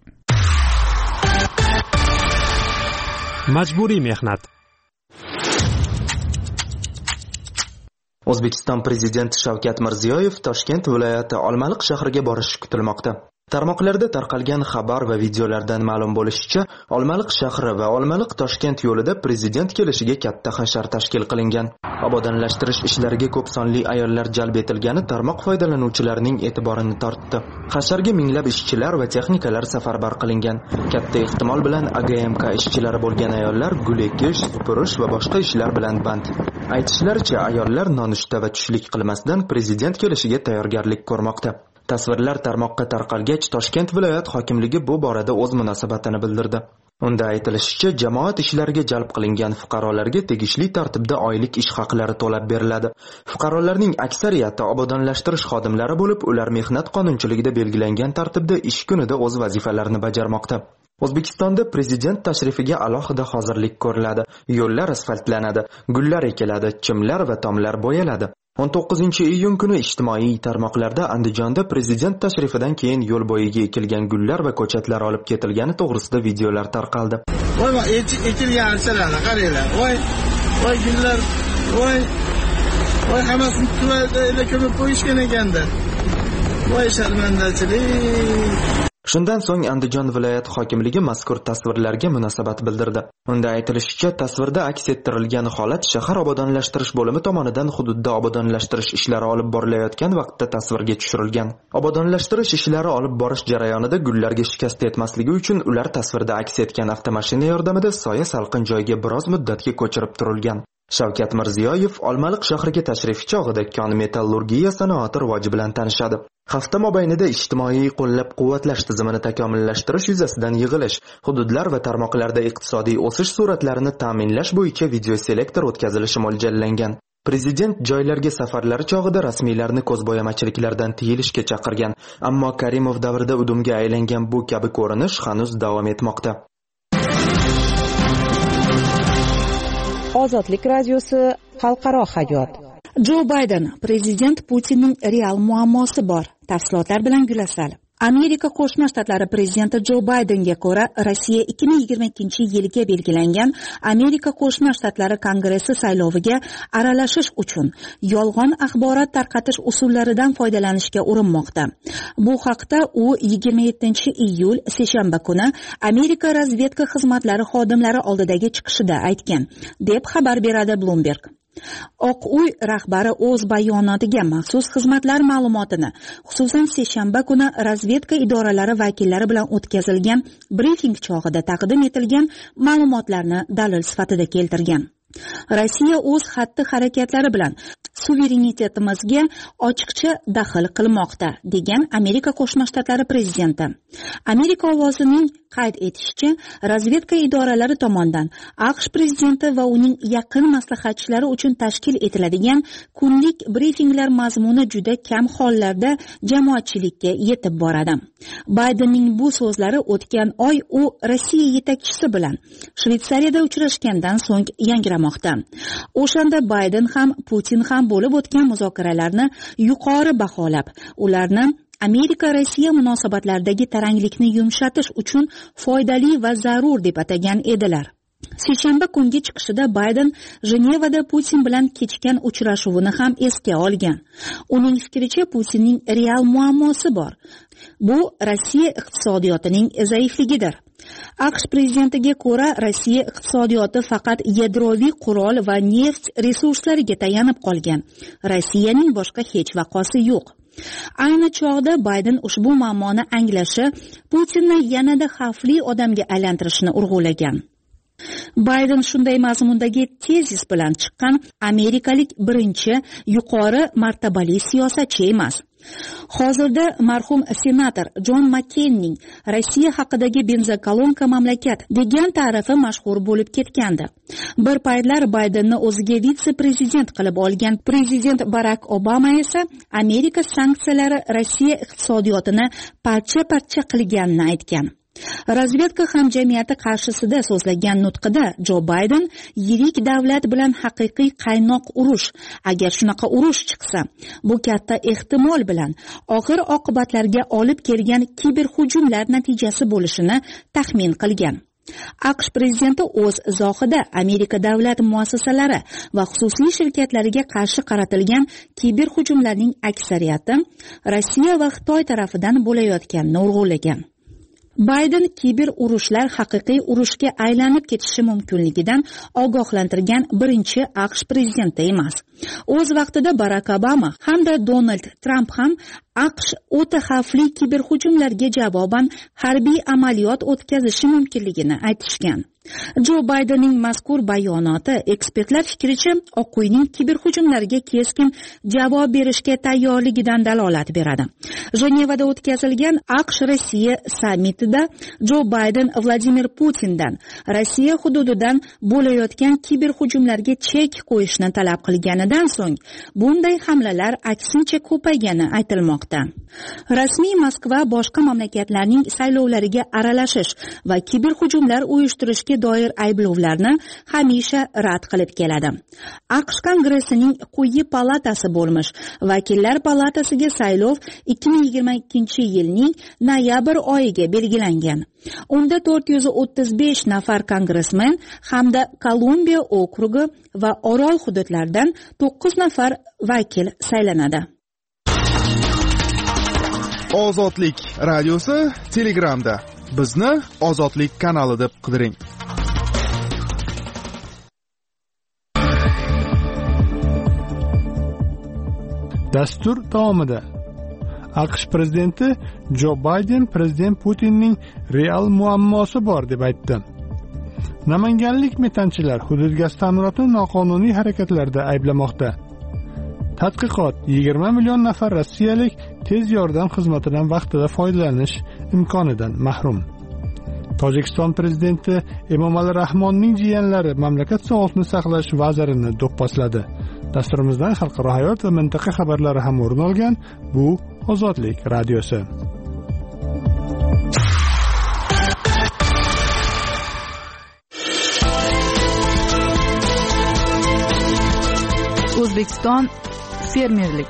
Majburiy mehnat. O'zbekiston prezidenti Shavkat Mirziyoyev Toshkent viloyati Olmaliq shahriga borishi kutilmoqda. Tarmoqlarda tarqalgan xabar va videolardan ma'lum bo'lishicha, Olmaliq shahri va Olmaliq Toshkent yo'lida prezident kelishiga katta hashar tashkil qilingan. Obodonlashtirish ishlariga ko'p sonli ayollar jalb etilgani tarmoq foydalanuvchilarining e'tiborini tortdi. Hasharga minglab ishchilar va texnikalar safarbar qilingan. Katta ehtimol bilan A G M K ishchilari bo'lgan ayollar gul ekish, supurish va boshqa ishlar bilan band. Aytishlaricha, ayollar nonushta va tushlik qilmasdan prezident kelishiga tayyorgarlik ko'rmoqda. Tasvirlar tarmoqqa tarqalgach, Toshkent viloyat hokimligi bu borada o'z munosabatini bildirdi. Unda aytilishicha, jamoat ishlariga jalb qilingan fuqarolarga tegishli tartibda oylik ish haqlari to'lab beriladi. Fuqarolarning aksariyati obodonlashtirish xodimlari bo'lib, ular mehnat qonunchiligida belgilangan tartibda ish kunida o'z vazifalarini bajarmoqda. O'zbekistonda prezident tashrifiga alohida hozirlik ko'riladi. Yo'llar asfaltlanadi, gullar ekiladi, chimlar va tomlar bo'yaladi. o'n to'qqizinchi iyun kuni ijtimoiy tarmoqlarda Andijonda prezident tashrifidan keyin yo'l bo'yiga ekilgan gullar va ko'chatlar olib ketilgani to'g'risida videolar tarqaldi. Voy, ekilgan archalarni qaranglar. Voy, voy gullar, voy, voy hammasini tuvada ko'mib qo'yishgan ekanda. Voy sharmandachilik. Shundan so'ng Andijon viloyat hokimligi mazkur tasvirlarga munosabat bildirdi. Unda aytilishicha, tasvirda aks ettirilgan holat shahar obodonlashtirish bo'limi tomonidan hududda obodonlashtirish ishlari olib borilayotgan vaqtda tasvirga tushirilgan. Obodonlashtirish ishlari olib borish jarayonida gullarga shikast yetmasligi uchun ular tasvirda aks etgan avtomashina yordamida soya salqin joyga biroz muddatga ko'chirib turilgan. Shavkat Mirziyoyev Olmaliq shahriga tashrifi chog'ida kon-metallurgiya sanoati rivoji bilan tanishadi. Hafta mobaynida ijtimoiy qo'llab-quvvatlash tizimini takomillashtirish yuzasidan yig'ilish, hududlar va tarmoqlarda iqtisodiy o'sish sur'atlarini ta'minlash bo'yicha video selektor o'tkazilishi mo'ljallangan. Prezident joylarga safarlari chog'ida rasmiylarni ko'zbo'yamachiliklardan tiyilishga chaqirgan, ammo Karimov davrida udumga aylangan bu kabi ko'rinish hanuz davom etmoqda. Ozodlik radiosi xalqaro hayot. Jo Bayden, prezident Putinning real muammosi bor. Tafsilotlar bilan Gulasal. Amerika Qo'shma Shtatlari prezidenti Jo Baydenga ko'ra, Rossiya ikki ming yigirma ikkinchi yilga belgilangan Amerika Qo'shma Shtatlari Kongressi sayloviga aralashish uchun yolg'on axborot tarqatish usullaridan foydalanishga urinmoqda. Bu haqda u yigirma yettinchi iyul seshanba kuni Amerika razvedka xizmatlari xodimlari oldidagi chiqishida aytgan, deb xabar beradi Bloomberg. Oq uy rahbari o'z bayonotiga maxsus xizmatlar ma'lumotini, xususan seshanba kuni razvedka idoralari vakillari bilan o'tkazilgan brifing chog'ida taqdim etilgan ma'lumotlarni dalil sifatida keltirgan. Rossiya o'z xatti-harakatlari bilan suverenitetimizga ochiqcha daxl qilmoqda, degan Amerika Qo'shma Shtatlari prezidenti. Amerika ovozining qayd etishicha, razvedka idoralari tomonidan AQSh prezidenti va uning yaqin maslahatchilari uchun tashkil etiladigan kunlik brifinglar mazmuni juda kam hollarda jamoatchilikka yetib boradi. Baydenning bu so'zlari o'tgan oy u Rossiya yetakchisi bilan Shveysariyada uchrashgandan so'ng yangramoqda. O'shanda Bayden ham Putin ham bo'lib o'tgan muzokaralarni yuqori baholab, ularni Amerika-Rossiya munosabatlaridagi taranglikni yumshatish uchun foydali va zarur deb atagan edilar. Seshanba kungi chiqishida Bayden Jenevada Putin bilan kechgan uchrashuvini ham esga olgan. Uning fikricha, Putinning real muammosi bor. Bu Rossiya iqtisodiyotining zaifligidir. AQSh prezidentiga ko'ra, Rossiya iqtisodiyoti faqat yadroviy qurol va neft resurslariga tayanib qolgan. Rossiyaning boshqa hech vaqosi yo'q. Ayni chog'da Bayden ushbu muammoni anglashi Putinni yanada xavfli odamga aylantirishni urg'ulagan. Bayden shunday mazmundagi tezis bilan chiqqan amerikalik birinchi yuqori martabali siyosatchi emas. Hozirda marhum senator Jon Makkeynning Rossiya haqidagi benzokolonka mamlakat degan ta'rifi mashhur bo'lib ketgandi. Bir paytlar Baydenni o'ziga vitse-prezident qilib olgan prezident Barak Obama esa Amerika sanksiyalari Rossiya iqtisodiyotini parcha-parcha qilganini aytgan. Razvedka hamjamiyati qarshisida so'zlagan nutqida Jo Bayden yirik davlat bilan haqiqiy qaynoq urush, agar shunaqa urush chiqsa, bu katta ehtimol bilan og'ir oqibatlarga olib kelgan kiberhujumlar natijasi bo'lishini taxmin qilgan. AQSh prezidenti o'z izohida Amerika davlat muassasalari va xususiy shirkatlariga qarshi qaratilgan kiberhujumlarning aksariyati Rossiya va Xitoy tarafidan bo'layotganini urg'ulagan. Bayden kiber urushlar haqiqiy urushga aylanib ketishi mumkinligidan ogohlantirgan birinchi AQSh prezidenti emas. O'z vaqtida Barak Obama hamda Donald Trump ham aqsh o'ta xavfli kiberhujumlarga javoban harbiy amaliyot o'tkazishi mumkinligini aytishgan. Jo Baydenning mazkur bayonoti ekspertlar fikricha Oq uyning kiberhujumlarga keskin javob berishga tayyorligidan dalolat beradi. Jenevada o'tkazilgan aqsh Rossiya sammitida Jo Bayden Vladimir Putindan Rossiya hududidan bo'layotgan kiberhujumlarga chek qo'yishni talab qilganidan so'ng bunday hamlalar aksincha ko'paygani aytilmoqda. Rasmiy Moskva boshqa mamlakatlarning saylovlariga aralashish va kiberhujumlar uyushtirishga doir ayblovlarni hamisha rad qilib keladi. aqsh kongressining quyi palatasi bo'lmish vakillar palatasiga saylov ikki ming yigirma ikkinchi yilning noyabr oyiga belgilangan. Unda to'rt yuz o'ttiz besh nafar kongressmen hamda Kolumbiya okrugi va Orol hududlaridan to'qqiz nafar vakil saylanadi. Ozodlik radiosi Telegramda. Bizni Ozodlik kanali deb qidiring. Dastur davomida aqsh prezidenti Jo Bayden prezident Putinning real muammosi bor deb aytdi. Namanganlik metanchilar hudud gaz ta'minotini noqonuniy harakatlarda ayblamoqda. Tadqiqot yigirma million nafar rossiyalik tez yordam xizmatidan vaqtida foydalanish imkonidan mahrum. Tojikiston prezidenti Emomali Rahmonning jiyanlari mamlakat sog'liqni saqlash vazirini do'pposladi. Dasturimizdan xalqaro hayot va mintaqa xabarlari ham o'rin olgan. Bu Ozodlik radiosi. O'zbekiston fermerlik.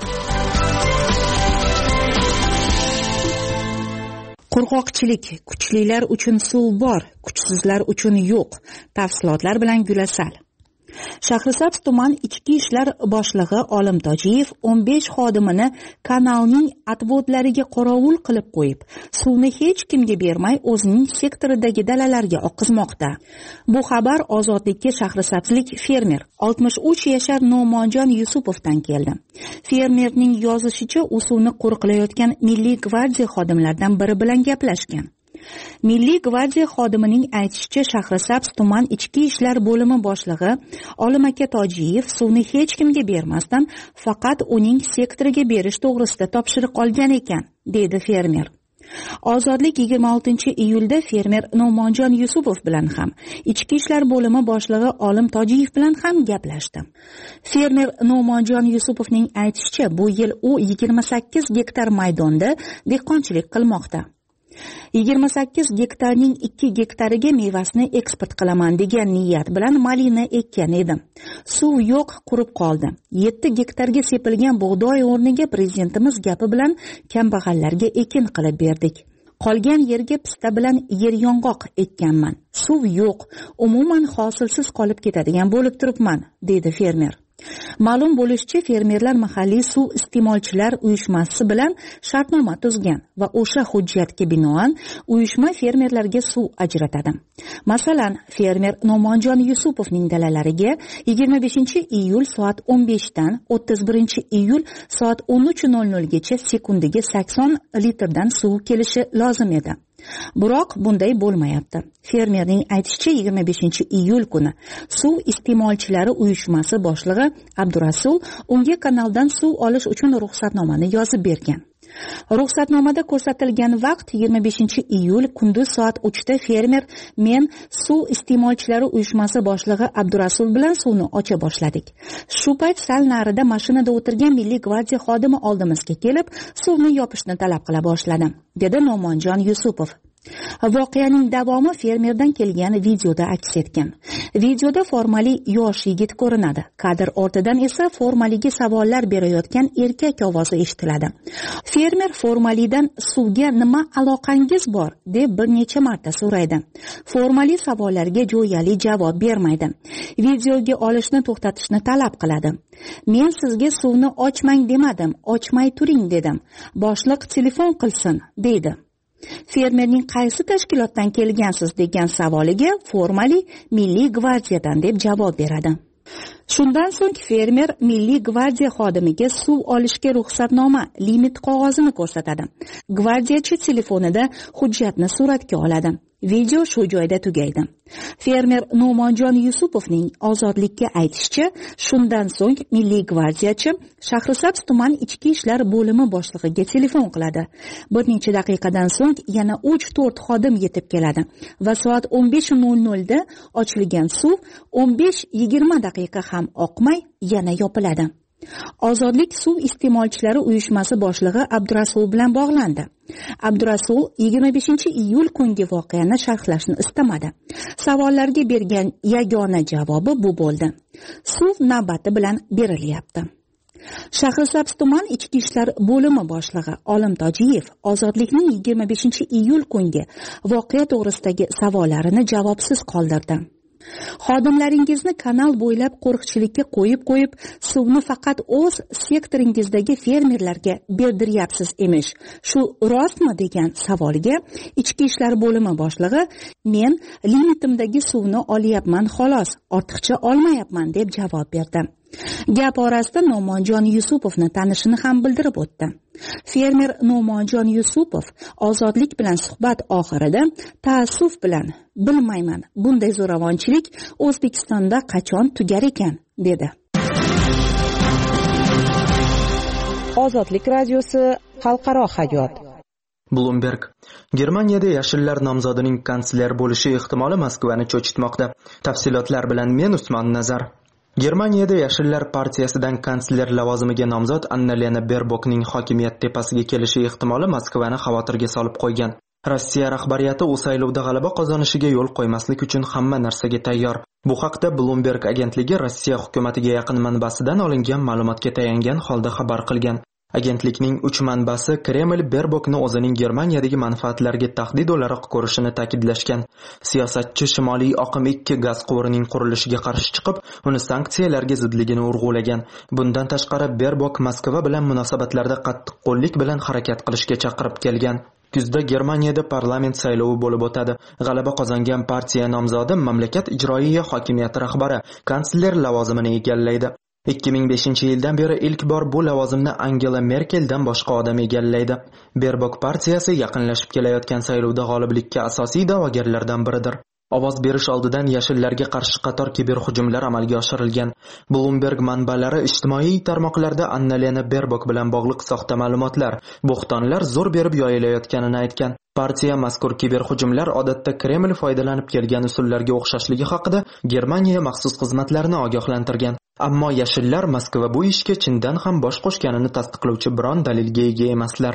Qurg'oqchilik, kuchlilar uchun suv bor, kuchsizlar uchun yo'q. Tafsilotlar bilan Gulasal. Shahrisabz tuman ichki ishlar boshlig'i Olim Tojiyev o'n besh xodimini kanalning atvodlariga qorovul qilib qo'yib, suvni hech kimga bermay o'zining sektoridagi dalalarga oqizmoqda. Bu xabar Ozodlikka Shahrisabzlik fermer oltmish uch yashar No'monjon Yusupovdan keldi. Fermerning yozishicha, u suvni qo'riqlayotgan Milliy gvardiya xodimlaridan biri bilan gaplashgan. Milliy gvardiya xodimining aytishicha, Shahrisabz tuman ichki ishlar bo'limi boshlig'i Olim aka Tojiyev suvni hech kimga bermasdan faqat uning sektoriga berish to'g'risida topshiriq olgan ekan, dedi fermer. Ozodlik yigirma oltinchi iyulda fermer No'monjon Yusupov bilan ham, ichki ishlar bo'limi boshlig'i Olim Tojiyev bilan ham gaplashdi. Fermer No'monjon Yusupovning aytishicha, bu yil u yigirma sakkiz gektar maydonda dehqonchilik qilmoqda. yigirma sakkiz gektarning ikki gektariga mevasini eksport qilaman degan niyat bilan malina ekkan edim. Suv yo'q, qurib qoldi. yetti gektarga sepilgan bug'doy o'rniga prezidentimiz gapi bilan kambag'allarga ekin qilib berdik. Qolgan yerga pista bilan yer yong'oq ekkanman. Suv yo'q, umuman hosilsiz qolib ketadigan bo'lib turibman, dedi fermer. Ma'lum bo'lishicha, fermerlar mahalliy suv iste'molchilar uyushmasi bilan shartnoma tuzgan va o'sha hujjatga binoan uyushma fermerlarga suv ajratadi. Masalan, fermer No'monjon Yusupovning dalalariga yigirma beshinchi iyul soat o'n besh dan o'ttiz birinchi iyul soat o'n uch nol nol gacha sekundiga sakson litrdan suv kelishi lozim edi. Biroq bunday bo'lmayapti. Fermerning aytishicha, yigirma beshinchi iyul kuni suv iste'molchilari uyushmasi boshlig'i Abdurasul unga kanaldan suv olish uchun ruxsatnomani yozib bergan. Ruxsatnomada ko'rsatilgan vaqt yigirma beshinchi iyul kunduz soat uchda fermer men suv iste'molchilari uyushmasi boshlig'i Abdurasul bilan suvni ocha boshladik. Shu payt sal narida mashinada o'tirgan Milliy gvardiya xodimi oldimizga kelib, suvni yopishni talab qila boshladi, dedi No'monjon Yusupov. Voqeaning davomi fermerdan kelgan videoda aks etgan. Videoda formali yosh yigit ko'rinadi. Kadr ortidan esa formaliga savollar berayotgan erkak ovozi eshitiladi. Fermer formalidan suvga nima aloqangiz bor deb bir necha marta so'raydi. Formali savollarga jo'yali javob bermaydi. Videoga olishni to'xtatishni talab qiladi. Men sizga suvni ochmang demadim, ochmay turing dedim. Boshliq telefon qilsin, deydi. Fermerning qaysi tashkilotdan kelgansiz degan savoliga formali Milliy gvardiyadan deb javob beradi. Shundan so'ng fermer Milliy gvardiya xodimiga suv olishga ruxsatnoma limit qog'ozini ko'rsatadi. Gvardiyachi telefonida hujjatni suratga oladi. Video shu joyda tugaydi. Fermer No'monjon Yusupovning Ozodlikka aytishicha, shundan so'ng Milliy gvardiyachi Shahrisabz tuman ichki ishlar bo'limi boshlig'iga telefon qiladi. Bir necha daqiqadan so'ng yana uch to'rt xodim yetib keladi va soat o'n besh nol nolda ochilgan suv o'n besh yigirma daqiqa ham oqmay yana yopiladi. Ozodlik suv iste'molchilari uyushmasi boshlig'i Abdurasul bilan bog'landi. Abdurasul yigirma beshinchi iyul kungi voqeani sharhlashni istamadi. Savollarga bergan yagona javobi bu bo'ldi. Suv navbati bilan berilyapti. Shahrisabz tuman ichki ishlar bo'limi boshlig'i Olim Tojiyev Ozodlikning yigirma beshinchi iyul kungi voqea to'g'risidagi savollarini javobsiz qoldirdi. Xodimlaringizni kanal bo'ylab qo'riqchilikka qo'yib qo'yib, suvni faqat o'z sektoringizdagi fermerlarga berdiryapsiz emish. Shu rostmi degan savolga ichki ishlar bo'limi boshlig'i men limitimdagi suvni olyapman xolos, ortiqcha olmayapman deb javob berdi. Gap orasida No'monjon Yusupovni tanishini ham bildirib o'tdi. Fermer No'monjon Yusupov Ozodlik bilan suhbat oxirida taassuf bilan bilmayman, bunday zo'ravonchilik O'zbekistonda qachon tugar ekan dedi. Ozodlik radiosi xalqaro hayot. Bloomberg: Germaniyada yashillar nomzodining kansler bo'lishi ehtimoli Moskvani cho'chitmoqda. Tafsilotlar bilan men Usmon Nazar. Germaniyada Yashillar partiyasidan kansler lavozimiga nomzod Annalena Berbokning hokimiyat tepasiga kelishi ehtimoli Moskvani xavotirga solib qo'ygan. Rossiya rahbariyati u saylovda g'alaba qozonishiga yo'l qo'ymaslik uchun hamma narsaga tayyor. Bu haqda Bloomberg agentligi Rossiya hukumatiga yaqin manbasidan olingan ma'lumotga tayangan holda xabar qilgan. Agentlikning uch manbasi Kreml Berbokni o'zining Germaniyadagi manfaatlariga tahdid o'laroq ko'rishini ta'kidlashgan. Siyosatchi Shimoliy oqim ikki gaz quvurining qurilishiga qarshi chiqib, uni sanksiyalarga zidligini urg'ulagan. Bundan tashqari Berbok Moskva bilan munosabatlarda qattiqqo'llik bilan harakat qilishga chaqirib kelgan. Kuzda Germaniyada parlament saylovi bo'lib o'tadi. G'alaba qozongan partiya nomzodi mamlakat ijroiya hokimiyati rahbari, kansler lavozimini egallaydi. ikki ming beshinchi yildan beri ilk bor bu lavozimni Angela Merkeldan boshqa odam egallaydi. Berbok partiyasi yaqinlashib kelayotgan saylovda g'oliblikka asosiy da'vogarlardan biridir. Ovoz berish oldidan yashillarga qarshi qator kiberhujumlar amalga oshirilgan. Bloomberg manbalari ijtimoiy tarmoqlarda Annalena Berbok bilan bog'liq soxta ma'lumotlar, bo'xtonlar zo'r berib yoyilayotganini aytgan. Partiya mazkur kiberhujumlar odatda Kreml foydalanib kelgan usullarga o'xshashligi haqida Germaniya maxsus xizmatlarini ogohlantirgan. Ammo yashillar Moskva bu ishga chindan ham bosh qo'shganini tasdiqlovchi biron dalilga ega emaslar.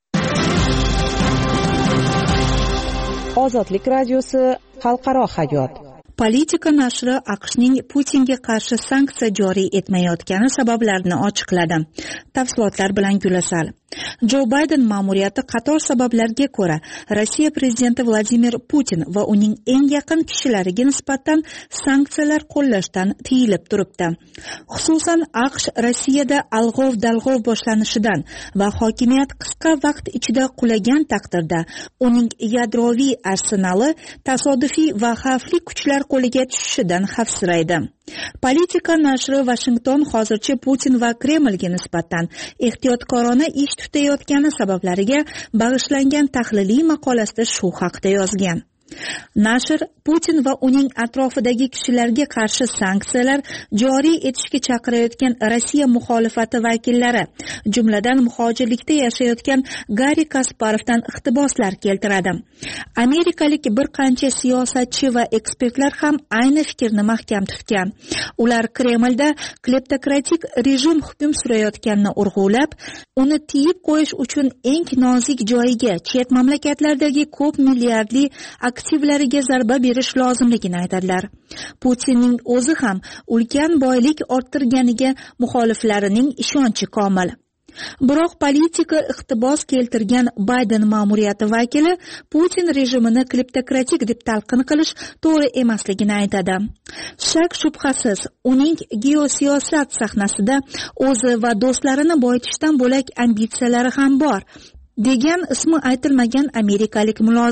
Ozodlik radiosi xalqaro hayot. Politika nashri AQShning Putinga qarshi sanksiya joriy etmayotgani sabablarini ochiqladi. Tafsilotlar bilan Gulasal. Joe Biden ma'muriyati qator sabablarga ko'ra Rossiya prezidenti Vladimir Putin va uning eng yaqin kishilariga nisbatan sanksiyalar qo'llashdan tiyilib turibdi. Xususan, AQSh Rossiyada alg'ov-dalg'ov boshlanishidan va hokimiyat qisqa vaqt ichida qulagan taqdirda uning yadroviy arsenali tasodifiy va xavfli kuchlar qo'liga tushishidan xavfsiraydi. Politika nashri Washington hozircha Putin va Kremlga nisbatan ehtiyotkorona ish tutayotgani sabablariga bag'ishlangan tahliliy maqolasida shu haqda yozgan. Nashr Putin va uning atrofidagi kishilarga qarshi sanksiyalar joriy etishga chaqirayotgan Rossiya muxolifati vakillari, jumladan muhojirlikda yashayotgan Gari Kasparovdan iqtiboslar keltiradi. Amerikalik bir qancha siyosatchi va ekspertlar ham ayni fikrni mahkam tutgan. Ular Kremlda kleptokratik rejim hukm surayotganini urg'ulab, uni tiyib qo'yish uchun eng nozik joyiga, chet mamlakatlardagi ko'p milliardli aktivlariga zarba berish lozimligini aytadilar. Putinning o'zi ham ulkan boylik orttirganiga muxoliflarining ishonchi komil. Biroq politika iqtibos keltirgan Biden ma'muriyati vakili Putin rejimini kleptokratik deb talqin qilish to'g'ri emasligini aytadi. Shak shubhasiz, uning geosiyosat sahnasida o'zi va do'stlarini boyitishdan bo'lak ambitsiyalari ham bor, degan ismi aytilmagan amerikalik mulozim.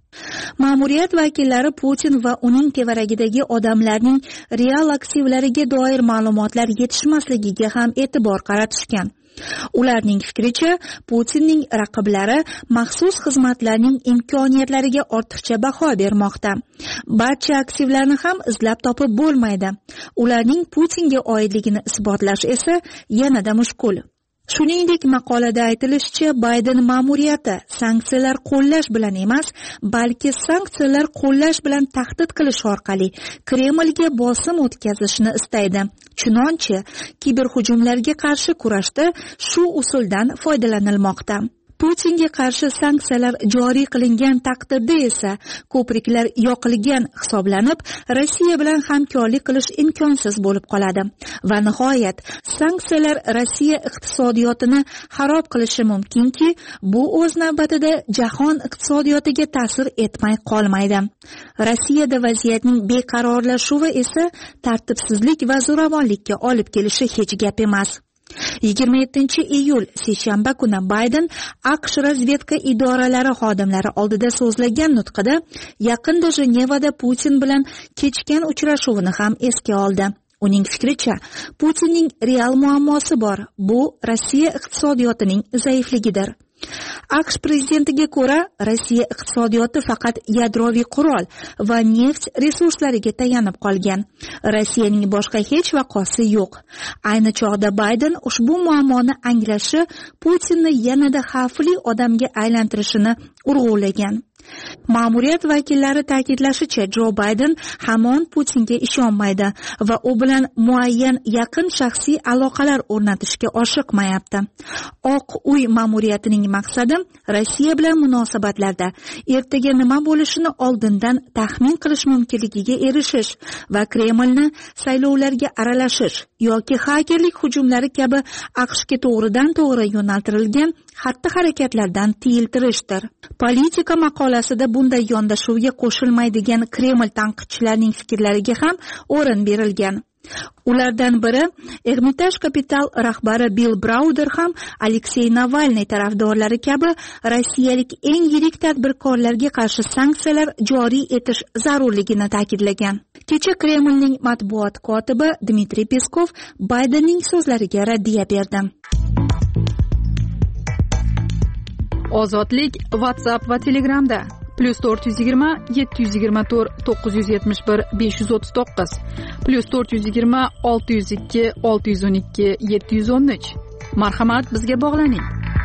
Ma'muriyat vakillari Putin va uning tevaragidagi odamlarning real aktivlariga doir ma'lumotlar yetishmasligiga ham e'tibor qaratishgan. Ularning fikricha, Putinning raqiblari maxsus xizmatlarning imkoniyatlariga ortiqcha baho bermoqda. Barcha aktivlarni ham izlab topib bo'lmaydi. Ularning Putinga oidligini isbotlash esa yanada mushkul. Shuningdek, maqolada aytilishicha, Bayden ma'muriyati sanksiyalar qo'llash bilan emas, balki sanksiyalar qo'llash bilan tahdid qilish orqali Kremlga bosim o'tkazishni istaydi. Chunonchi, kiberhujumlarga qarshi kurashda shu usuldan foydalanilmoqda. Putinga qarshi sanksiyalar joriy qilingan taqdirda esa ko'priklar yoqilgan hisoblanib, Rossiya bilan hamkorlik qilish imkonsiz bo'lib qoladi. Va nihoyat, sanksiyalar Rossiya iqtisodiyotini xarob qilishi mumkinki, bu o'z navbatida jahon iqtisodiyotiga ta'sir etmay qolmaydi. Rossiyada vaziyatning beqarorlashuvi esa tartibsizlik va zo'ravonlikka olib kelishi hech gap emas. yigirma yettinchi iyul seshanba kuni Bayden AQSh razvedka idoralari xodimlari oldida so'zlagan nutqida yaqinda Jenevada Putin bilan kechgan uchrashuvini ham esga oldi. Uning fikricha, Putinning real muammosi bor. Bu Rossiya iqtisodiyotining zaifligidir. AQSh prezidentiga ko'ra, Rossiya iqtisodiyoti faqat yadroviy qurol va neft resurslariga tayanib qolgan. Rossiyaning boshqa hech vaqosi yo'q. Ayni chog'da Bayden ushbu muammoni anglashi Putinni yanada xavfli odamga aylantirishini urg'ulagan. Ma'muriyat vakillari ta'kidlashicha, Jo Bayden hamon Putinga ishonmaydi va u bilan muayyan yaqin shaxsiy aloqalar o'rnatishga oshiqmayapti. Oq uy ma'muriyatining maqsadi Rossiya bilan munosabatlarda ertaga nima bo'lishini oldindan taxmin qilish mumkinligiga erishish va Kremlni saylovlarga aralashish yoki xakerlik hujumlari kabi AQShga to'g'ridan-to'g'ri yo'naltirilgan xatti-harakatlardan tiyiltirishdir. Politika maqolasida bunday yondashuvga qo'shilmaydigan Kreml tanqidchilarining fikrlariga ham o'rin berilgan. Ulardan biri Ermitaj Capital rahbari Bill Browder ham Aleksey Navalniy tarafdorlari kabi rossiyalik eng yirik tadbirkorlarga qarshi sanksiyalar joriy etish zarurligini ta'kidlagan. Kecha Kremlning matbuot kotibi Dmitriy Peskov Baydenning so'zlariga raddiya berdi. Ozodlik WhatsApp va Telegramda plus to'rt yuz yigirma yetti yuz yigirma to'rt to'qqiz yuz yetmish bir besh yuz o'ttiz to'qqiz plus to'rt yuz yigirma olti yuz ikki olti yuz o'n ikki yetti yuz o'n uch. Marhamat, bizga bog'laning.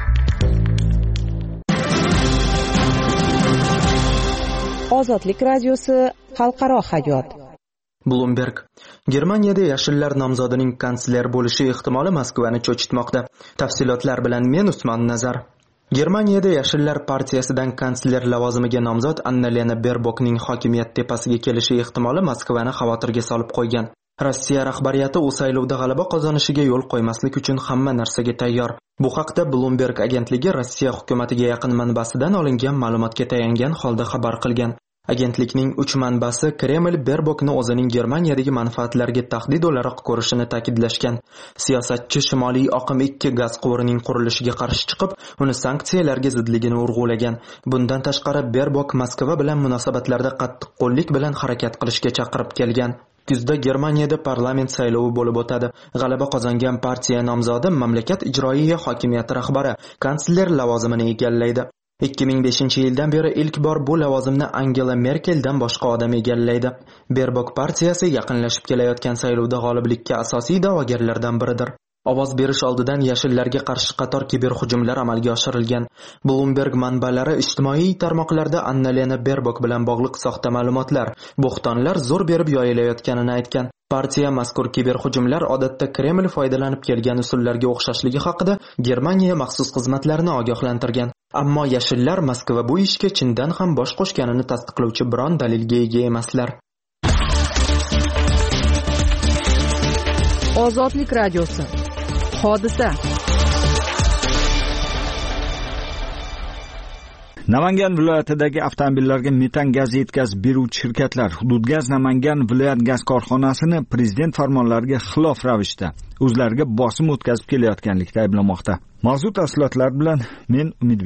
Ozodlik radiosi xalqaro hayot. Bloomberg: Germaniyada yashillar nomzodining kansler bo'lishi ehtimoli Moskvani cho'chitmoqda. Tafsilotlar bilan men Usmon Nazar. Germaniyada Yashillar partiyasidan kansler lavozimiga nomzod Annalena Berbokning hokimiyat tepasiga kelishi ehtimoli Moskvani xavotirga solib qo'ygan. Rossiya rahbariyati u saylovda g'alaba qozonishiga yo'l qo'ymaslik uchun hamma narsaga tayyor. Bu haqda Bloomberg agentligi Rossiya hukumatiga yaqin manbasidan olingan ma'lumotga tayangan holda xabar qilgan. Agentlikning uch manbasi Kreml Berbokni o'zining Germaniyadagi manfaatlariga tahdid o'laroq ko'rishini ta'kidlashgan. Siyosatchi Shimoliy oqim ikki gaz quvurining qurilishiga qarshi chiqib, uni sanksiyalarga zidligini urg'ulagan. Bundan tashqari Berbok Moskva bilan munosabatlarda qattiqqo'llik bilan harakat qilishga chaqirib kelgan. Kuzda Germaniyada parlament saylovi bo'lib o'tadi. G'alaba qozongan partiya nomzodi mamlakat ijroiya hokimiyati rahbari, kansler lavozimini egallaydi. ikki ming beshinchi yildan beri ilk bor bu lavozimni Angela Merkeldan boshqa odam egallaydi. Berbok partiyasi yaqinlashib kelayotgan saylovda g'oliblikka asosiy da'vogarlardan biridir. Ovoz berish oldidan yashillarga qarshi qator kiberhujumlar amalga oshirilgan. Bloomberg manbalari ijtimoiy tarmoqlarda Annalena Berbok bilan bog'liq soxta ma'lumotlar, bo'xtonlar zo'r berib yoyilayotganini aytgan. Partiya mazkur kiberhujumlar odatda Kreml foydalanib kelgan usullarga o'xshashligi haqida Germaniya maxsus xizmatlarini ogohlantirgan. Ammo yashillar Moskva bu ishga chindan ham bosh qo'shganini tasdiqlovchi biron dalilga ega emaslar. Ozodlik radiosi. Hodisa. Namangan viloyatidagi avtomobillarga metan gaz yetkazib beruvchi shirkatlar Hududgaz Namangan viloyat gaz korxonasini prezident farmonlariga xilof ravishda o'zlariga bosim o'tkazib kelayotganlikda ayblamoqda. Mavzu tafsilotlar bilan men Umidbek.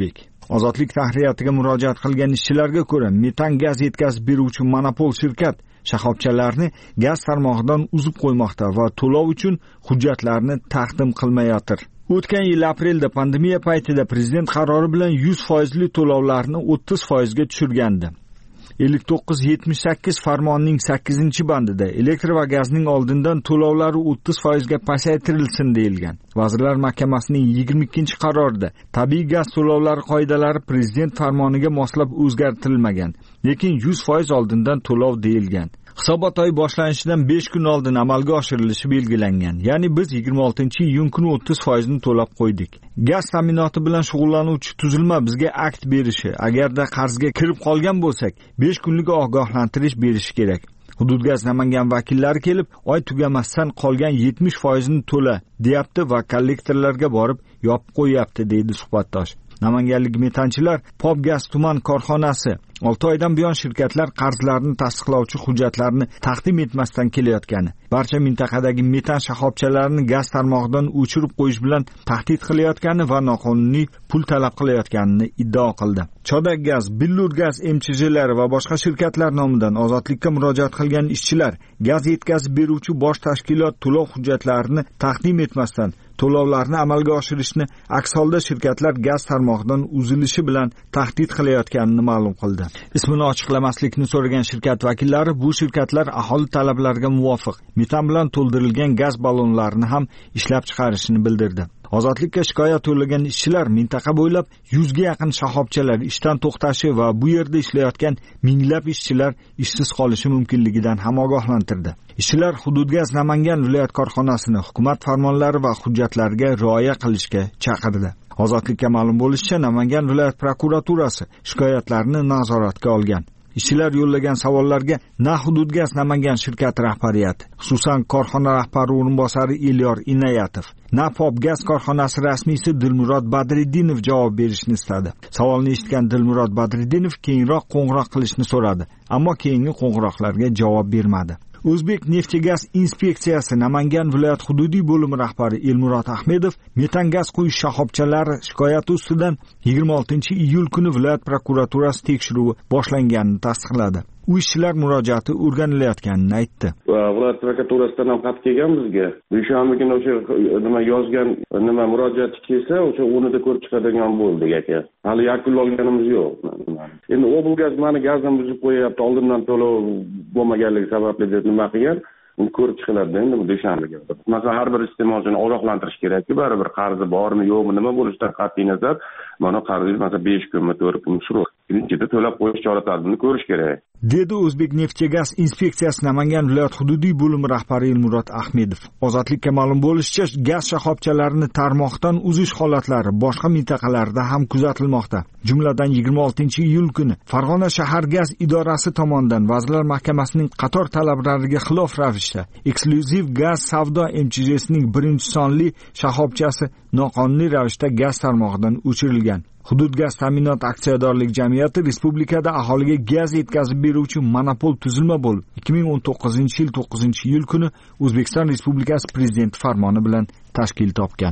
Ozodlik tahriyatiga murojaat qilgan ishchilarga ko'ra, metan gaz yetkazib beruvchi monopol shirkat shoxobchalarni gaz tarmog'idan uzib qo'ymoqda va to'lov uchun hujjatlarni taqdim qilmayotir. O'tgan yil aprelda pandemiya paytida prezident qarori bilan yuz foizli to'lovlarni o'ttiz foizga tushirgandi. ellik to'qqiz yetmish sakkiz farmonning sakkizinchi bandida elektr va gazning oldindan to'lovlari o'ttiz foizga pasaytirilsin deyilgan. Vazirlar Mahkamasining yigirma ikkinchi qarorida tabiiy gaz to'lovlari qoidalari prezident farmoniga moslab o'zgartirilmagan, lekin yuz foiz oldindan to'lov deyilgan. Hisobot oyi boshlanishidan besh kun oldin amalga oshirilishi belgilangan. Ya'ni biz yigirma oltinchi iyun kuni o'ttiz foizni to'lab qo'ydik. Gaz ta'minoti bilan shug'ullanuvchi tuzilma bizga akt berishi, agarda qarzga kirib qolgan bo'lsak, besh kunlik ogohlantirish berishi kerak. Hudud gaz Namangan vakillari kelib, oy tugamasdan qolgan yetmish foizini to'la deyapti va kollektorlarga borib yopib qo'yapti, deydi suhbatdosh. Namanganlik metanchilar Pop Gaz tuman korxonasi olti oydan buyon shirkatlar qarzlarini tasdiqlovchi hujjatlarni taqdim etmasdan kelayotgani, barcha mintaqadagi metan shoxobchalarini gaz tarmog'idan o'chirib qo'yish bilan tahdid qilayotgani va noqonuniy pul talab qilayotganini iddao qildi. Chodak Gaz, Billur Gaz M Ch Jlari va boshqa shirkatlar nomidan ozodlikka murojaat qilgan ishchilar gaz yetkazib beruvchi bosh tashkilot to'lov hujjatlarini taqdim etmasdan to'lovlarni amalga oshirishni, aks holda shirkatlar gaz tarmog'idan uzilishi bilan tahdid qilayotganini ma'lum qildi. Ismini ochiqlamaslikni so'ragan shirkat vakillari bu shirkatlar aholi talablariga muvofiq metan bilan to'ldirilgan gaz ballonlarini ham ishlab chiqarishini bildirdi. Ozodlikka shikoyat yo'llagan ishchilar mintaqa bo'ylab yuzga yaqin shoxobchalar ishdan to'xtashi va bu yerda ishlayotgan minglab ishchilar ishsiz qolishi mumkinligidan ham ogohlantirdi. Ishchilar Hudud Gaz Namangan viloyat korxonasini hukumat farmonlari va hujjatlariga rioya qilishga chaqirdi. Ozodlikka ma'lum bo'lishicha, Namangan viloyat prokuraturasi shikoyatlarni nazoratga olgan. Ishchilar yo'llagan savollarga na Hudud Gaz Namangan shirkati rahbariyati, xususan korxona rahbari o'rinbosari Elyor Inayatov, na Pop Gaz korxonasi rasmiysi Dilmurod Badriddinov javob berishni istadi. Savolni eshitgan Dilmurod Badriddinov keyinroq qo'ng'iroq qilishni so'radi, ammo keyingi qo'ng'iroqlarga javob bermadi. O'zbek Neftegaz inspeksiyasi Namangan viloyat hududiy bo'limi rahbari Elmurod Ahmedov metan gaz quyish shoxobchalari shikoyati ustidan yigirma oltinchi iyul kuni viloyat prokuraturasi tekshiruvi boshlanganini tasdiqladi. U ishchilar murojaati o'rganilayotganini aytdi. Viloyat prokuraturasidan ham xat kelgan bizga. Dushanba kuni o'sha nima yozgan, nima murojaat kelsa, o'sha o'rnida ko'rib chiqadigan bo'ldik aka. Hali yakunlaganimiz yo'q. Endi Oblgaz mani gazdan buzib qo'yapti, oldindan to'lov bo'lmaganligi sababli deb nima qilgan? Uni ko'rib chiqiladi endi bu dushanbaga. Masalan, har bir iste'molchini ogohlantirish kerak-ku, baribir qarzi bormi, yo'qmi, nima bo'lishidan qat'iy nazar, mana qarzingiz masalan besh kunmi, to'rt kun shuruq. Birinchida to'lab qo'yish chora-tadbirini ko'rish kerak. Dedi O'zbek Neftegaz inspeksiyasi Namangan viloyat hududiy bo'limi rahbari Elmurod Ahmedov. Ozodlikka ma'lum bo'lishicha, gaz shoxobchalarini tarmoqdan uzish holatlari boshqa mintaqalarda ham kuzatilmoqda. Jumladan yigirma oltinchi iyul kuni Farg'ona shahar gaz idorasi tomonidan Vazirlar Mahkamasining qator talablariga xilof ravishda eksklyuziv gaz savdo M Ch Jsining birinchi sonli shoxobchasi noqonuniy ravishda gaz tarmog'idan o'chirilgan. Hudud Gaz ta'minot aksiyadorlik jamiyati respublikada aholiga gaz yetkazib beruvchi monopol tuzilma bo'lib, ikki ming o'n to'qqizinchi yil to'qqizinchi iyul kuni O'zbekiston Respublikasi prezidenti farmoni bilan tashkil topgan.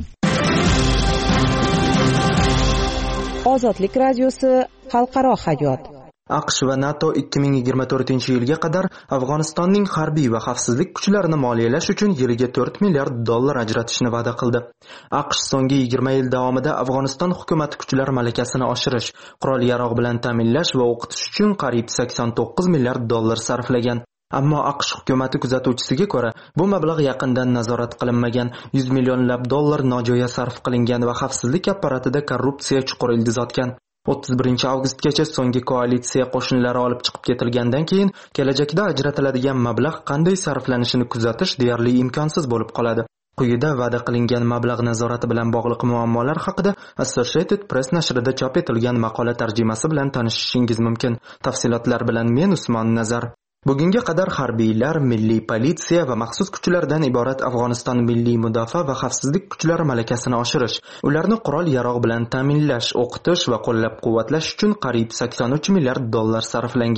Ozodlik radiosi xalqaro hayot. AQSh va NATO ikki ming yigirma to'rtinchi yilga qadar Afg'onistonning harbiy va xavfsizlik kuchlarini moliyalash uchun yiliga to'rt milliard dollar ajratishni va'da qildi. AQSh so'nggi yigirma yil davomida Afg'oniston hukumati kuchlari malakasini oshirish, qurol-yarog' bilan ta'minlash va o'qitish uchun qariyb sakson to'qqiz milliard dollar sarflagan. Ammo AQSh hukumati kuzatuvchisiga ko'ra, bu mablag' yaqindan nazorat qilinmagan, yuz millionlab dollar nojo'ya sarf qilingan va xavfsizlik apparatida korrupsiya chuqur ildiz otgan. o'ttiz birinchi avgustgacha so'nggi koalitsiya qo'shinlari olib chiqib ketilgandan keyin kelajakda ajratiladigan mablag' qanday sarflanishini kuzatish deyarli imkonsiz bo'lib qoladi. Quyida va'da qilingan mablag' nazorati bilan bog'liq muammolar haqida Associated Press nashrida chop etilgan maqola tarjimasi bilan tanishishingiz mumkin. Tafsilotlar bilan men Usmon Nazar. Bugunga qadar harbiylar, milliy politsiya va maxsus kuchlardan iborat Afg'oniston milliy mudofaa va xavfsizlik kuchlari malakasini oshirish, ularni qurol-yarog' bilan ta'minlash, o'qitish va qo'llab-quvvatlash uchun qariyb sakson uch milliard dollar sarflangan.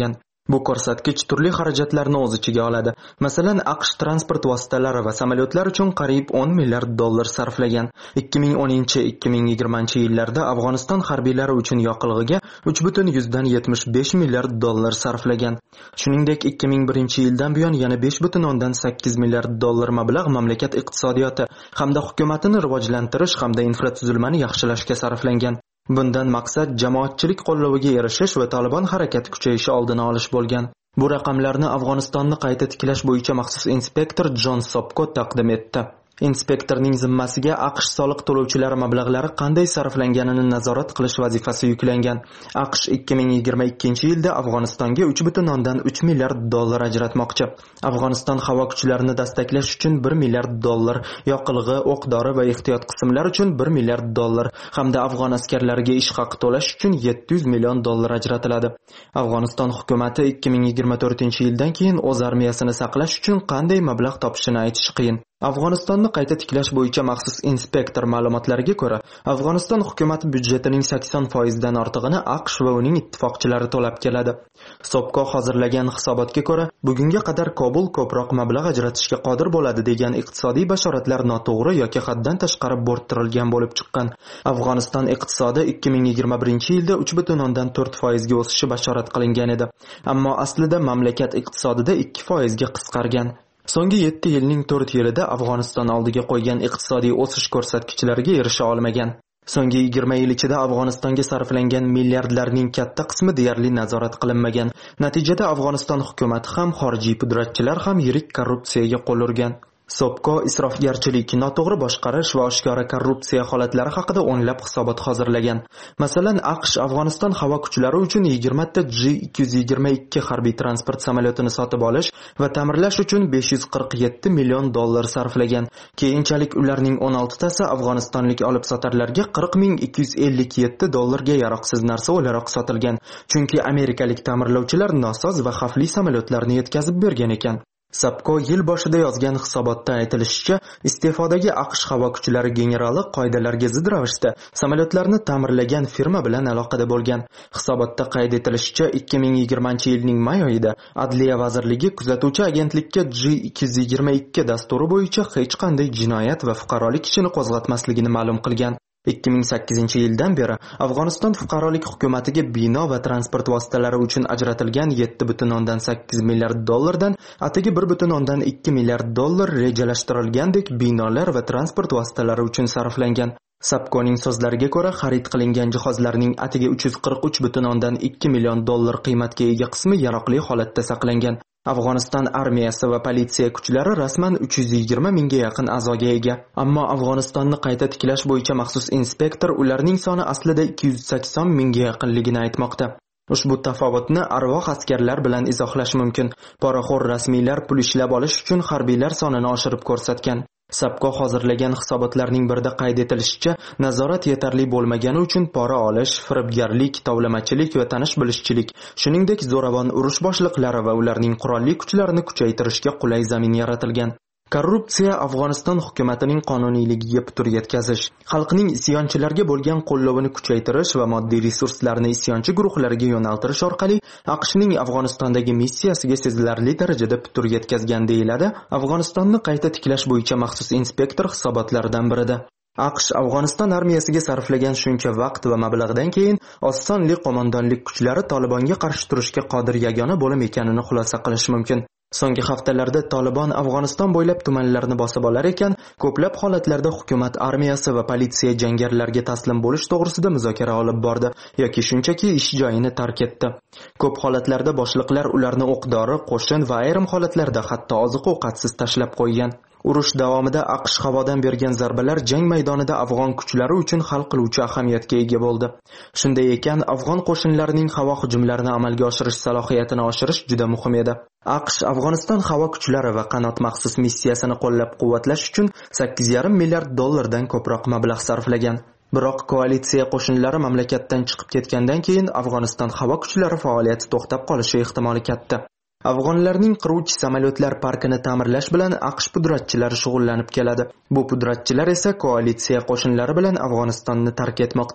Bu ko'rsatkich turli xarajatlarni o'z ichiga oladi. Masalan, AQSh transport vositalari va samolyotlar uchun qariyb o'n milliard dollar sarflagan. ikki ming o'ninchi - ikki ming yigirmanchi yillarda Afg'oniston harbiylari uchun yoqilg'iga uch butun yuzdan yetmish besh milliard dollar sarflagan. Shuningdek, ikki ming birinchi yildan buyon yana besh butun o'ndan sakkiz milliard dollar mablag' mamlakat iqtisodiyoti hamda hukumatini rivojlantirish hamda infratuzilmani yaxshilashga sarflangan. Bundan maqsad jamoatchilik qo'llaviga erishish va Taliban harakati kuchayishi oldini olish bo'lgan. Bu raqamlarni Afg'onistonni qayta tiklash bo'yicha maxsus inspektor Jon Sopko taqdim etdi. Inspektorning zimmasiga AQSh soliq to'lovchilari mablag'lari qanday sarflanganini nazorat qilish vazifasi yuklangan. AQSh ikki ming yigirma ikkinchi yilda Afg'onistonga uch butun o'ndan uch milliard dollar ajratmoqchi. Afg'oniston havo kuchlarini dastaklash uchun bir milliard dollar, yoqilg'i, o'q-dori va ehtiyot qismlar uchun bir milliard dollar hamda afg'on askarlariga ish haqi to'lash uchun yetti yuz million dollar ajratiladi. Afg'oniston hukumati ikki ming yigirma to'rtinchi yildan keyin o'z armiyasini saqlash uchun qanday mablag' topishini aytish qiyin. Afg'onistonni qayta tiklash bo'yicha maxsus inspektor ma'lumotlariga ko'ra, Afg'oniston hukumati byudjetining sakson foiz dan ortig'ini AQSh va uning ittifoqchilari to'lab keladi. Sopko hozirlagan hisobotga ko'ra, bugunga qadar Kobul ko'proq mablag' ajratishga qodir bo'ladi degan iqtisodiy bashoratlar noto'g'ri yoki haddan tashqari bo'rttirilgan bo'lib chiqqan. Afg'oniston iqtisodi ikki ming yigirma birinchi yilda uch butun o'ndan to'rt foiz ga o'sishi bashorat qilingan edi. Ammo aslida mamlakat iqtisodida ikki foiz ga qisqargan. So'nggi yetti yilning to'rt yilida Afg'oniston oldiga qo'ygan iqtisodiy o'sish ko'rsatkichlariga erisha olmagan. So'nggi yigirma yil ichida Afg'onistonga sarflangan milliardlarning katta qismi deyarli nazorat qilinmagan. Natijada Afg'oniston hukumati ham xorijiy pudratchilar ham yirik korrupsiyaga qo'l urgan. Sopko isrofgarchilik, noto'g'ri boshqarish va oshkora korrupsiya holatlari haqida o'nlab hisobot hozirlagan. Masalan, AQSh Afg'oniston havo kuchlari uchun yigirma ta J ikki yuz yigirma ikki harbiy transport samolyotini sotib olish va ta'mirlash uchun besh yuz qirq yetti million dollar sarflagan. Keyinchalik ularning o'n olti tasi afg'onistonlik olib sotarlarga qirq ming ikki yuz ellik yetti dollarga yaroqsiz narsa o'laroq sotilgan. Chunki amerikalik ta'mirlovchilar nosoz va xavfli samolyotlarni yetkazib bergan ekan. Sopko yil boshida yozgan hisobotda aytilishicha, iste'fodagi AQSh havo kuchlari generali qoidalarga zid ravishda samolyotlarni ta'mirlagan firma bilan aloqada bo'lgan. Hisobotda qayd etilishicha, ikki ming yigirmanchi yilning may oyida Adliya vazirligi kuzatuvchi agentlikka J ikki yuz yigirma ikki dasturi bo'yicha hech qanday jinoyat va fuqarolik ishini qo'zg'atmasligini ma'lum qilgan. ikki ming sakkizinchi yildan beri Afg'oniston fuqarolik hukumatiga bino va transport vositalari uchun ajratilgan yetti butun o'ndan sakkiz milliard dollardan atigi bir butun o'ndan ikki milliard dollar rejalashtirilgandek binolar va transport vositalari uchun sarflangan. Sopkoning so'zlariga ko'ra, xarid qilingan jihozlarning atigi uch yuz qirq uch butun o'ndan ikki million dollar qiymatga ega qismi yaroqli holatda saqlangan. Afg'oniston armiyasi va politsiya kuchlari rasman uch yuz yigirma mingga yaqin a'zoga ega. Ammo Afg'onistonni qayta tiklash bo'yicha maxsus inspektor ularning soni aslida ikki yuz sakson mingga yaqinligini aytmoqda. Ushbu tafovutni arvoh askarlar bilan izohlash mumkin. Poraxo'r rasmiylar pul ishlab olish uchun harbiylar sonini oshirib ko'rsatgan. Sopko hozirlagan hisobotlarning birida qayd etilishicha, nazorat yetarli bo'lmagani uchun pora olish, firibgarlik, tovlamachilik va tanish-bilishchilik, shuningdek zo'ravon urush boshliqlari va ularning qurolli kuchlarini kuchaytirishga qulay zamin yaratilgan. Korrupsiya Afg'oniston hukumatining qonuniyligiga putur yetkazish, xalqning isyonchilarga bo'lgan qo'llovini kuchaytirish va moddiy resurslarni isyonchi guruhlariga yo'naltirish orqali AQShning Afg'onistondagi missiyasiga sezilarli darajada putur yetkazgan deyiladi Afg'onistonni qayta tiklash bo'yicha maxsus inspektor hisobotlaridan birida. AQSh Afg'oniston armiyasiga sarflagan shuncha vaqt va mablag'dan keyin Oz sonli qo'mondonlik kuchlari Talibanga qarshi turishga qodir yagona bo'lim ekanini xulosa qilish mumkin. So'nggi haftalarda Taliban Afg'oniston bo'ylab tumanlarni bosib olar ekan, ko'plab holatlarda hukumat armiyasi va politsiya jangarilarga taslim bo'lish to'g'risida muzokara olib bordi yoki shunchaki ish joyini tark etdi. Ko'p holatlarda boshliqlar ularni o'q-dori, qo'shin va ayrim holatlarda hatto oziq-ovqatsiz tashlab qo'ygan. Urush davomida AQSh havodan bergan zarbalar jang maydonida afg'on kuchlari uchun hal qiluvchi ahamiyatga ega bo'ldi. Shunday ekan, afg'on qo'shinlarining havo hujumlarini amalga oshirish salohiyatini oshirish juda muhim edi. AQSh Afg'oniston havo kuchlari va qanot maxsus missiyasini qo'llab-quvvatlash uchun sakkiz yarim milliard dollardan ko'proq mablag' sarflagan. Biroq koalitsiya qo'shinlari mamlakatdan chiqib ketgandan keyin Afg'oniston havo kuchlari faoliyati to'xtab qolishi ehtimoli katta. Afg'onlarning qiruvchi samolyotlar parkini ta'mirlash bilan AQSh pudratchilari shug'ullanib keladi. Bu pudratchilar esa koalitsiya qo'shinlari bilan Afg'onistonni tark etmoqda.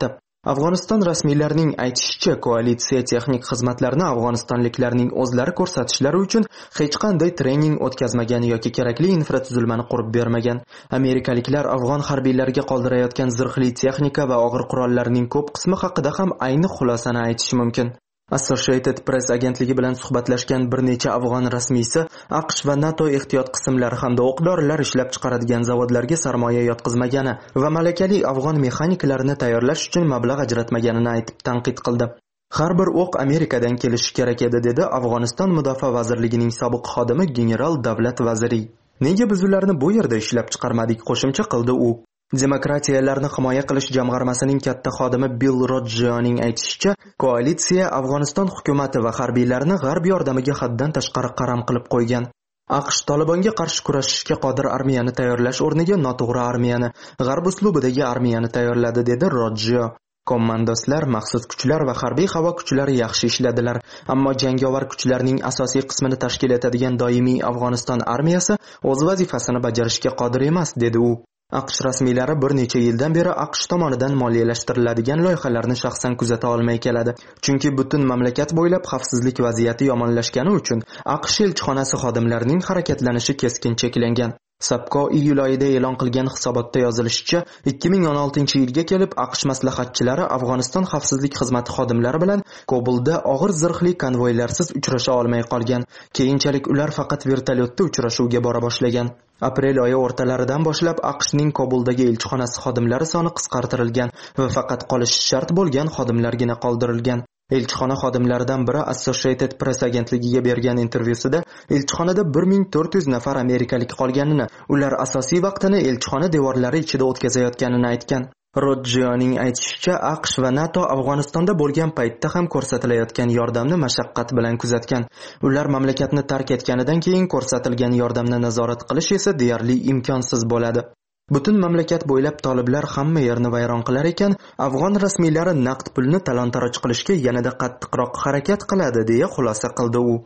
Afg'oniston rasmiylarining aytishicha, koalitsiya texnik xizmatlarni afg'onistonliklarning o'zlari ko'rsatishlari uchun hech qanday trening o'tkazmagan yoki kerakli infratuzilmani qurib bermagan. Amerikaliklar afg'on harbiylariga qoldirayotgan zirhli texnika va og'ir qurollarning ko'p qismi haqida ham ayni xulosani aytish mumkin. Associated Press agentligi bilan suhbatlashgan bir necha afg'on rasmiysi AQSh va NATO ehtiyot qismlari hamda o'q-dorilar ishlab chiqaradigan zavodlarga sarmoya yotqizmagani va malakali afg'on mexaniklarini tayyorlash uchun mablag' ajratmaganini aytib tanqid qildi. Har bir o'q Amerikadan kelishi kerak edi, dedi Afg'oniston Mudofaa vazirligining sobiq xodimi general Davlat Vaziri. Nega biz ularni bu yerda ishlab chiqarmadik, qo'shimcha qildi u. Demokratiyalarni himoya qilish jamg'armasining katta xodimi Bill Rodgioning aytishicha, koalitsiya Afg'oniston hukumati va harbiylarini g'arb yordamiga haddan tashqari qaram qilib qo'ygan. AQSh Tolibonga qarshi kurashishga qodir armiyani tayyorlash o'rniga noto'g'ri armiyani, g'arb uslubidagi armiyani tayyorladi, dedi Rodgio. Kommandoslar, maxsus kuchlar va harbiy havo kuchlari yaxshi ishladilar, ammo jangovar kuchlarning asosiy qismini tashkil etadigan doimiy Afg'oniston armiyasi o'z vazifasini bajarishga qodir emas, dedi u. AQSh rasmiylari bir necha yildan beri AQSh tomonidan moliyalashtiriladigan loyihalarni shaxsan kuzata olmay keladi. Chunki butun mamlakat bo'ylab xavfsizlik vaziyati yomonlashgani uchun AQSh elchixonasi xodimlarining harakatlanishi keskin cheklangan. Sapko iyul oyida e'lon qilgan hisobotda yozilishicha, ikki ming o'n oltinchi yilga kelib AQSh maslahatchilari Afg'oniston xavfsizlik xizmati xodimlari bilan Kobulda og'ir zirhli konvoylarsiz uchrasha olmay qolgan. Keyinchalik ular faqat vertolyotda uchrashuvga bora boshlagan. Aprel oyi o'rtalaridan boshlab AQShning Kobuldagi elchixonasi xodimlari soni qisqartirilgan va faqat qolishi shart bo'lgan xodimlargina qoldirilgan. Elchixona xodimlaridan biri Associated Press agentligiga bergan intervyusida elchixonada bir ming to'rt yuz nafar amerikalik qolganini, ular asosiy vaqtini elchixona devorlari ichida o'tkazayotganini aytgan. Rodgioning aytishicha, AQSh va NATO Afg'onistonda bo'lgan paytda ham ko'rsatilayotgan yordamni mashaqqat bilan kuzatgan. Ular mamlakatni tark etganidan keyin ko'rsatilgan yordamni nazorat qilish esa deyarli imkonsiz bo'ladi. Butun mamlakat bo'ylab toliblar hamma yerni vayron qilar ekan, afg'on rasmiylari naqd pulni talon-taroj qilishga yanada qattiqroq harakat qiladi, deya xulosa qildi u.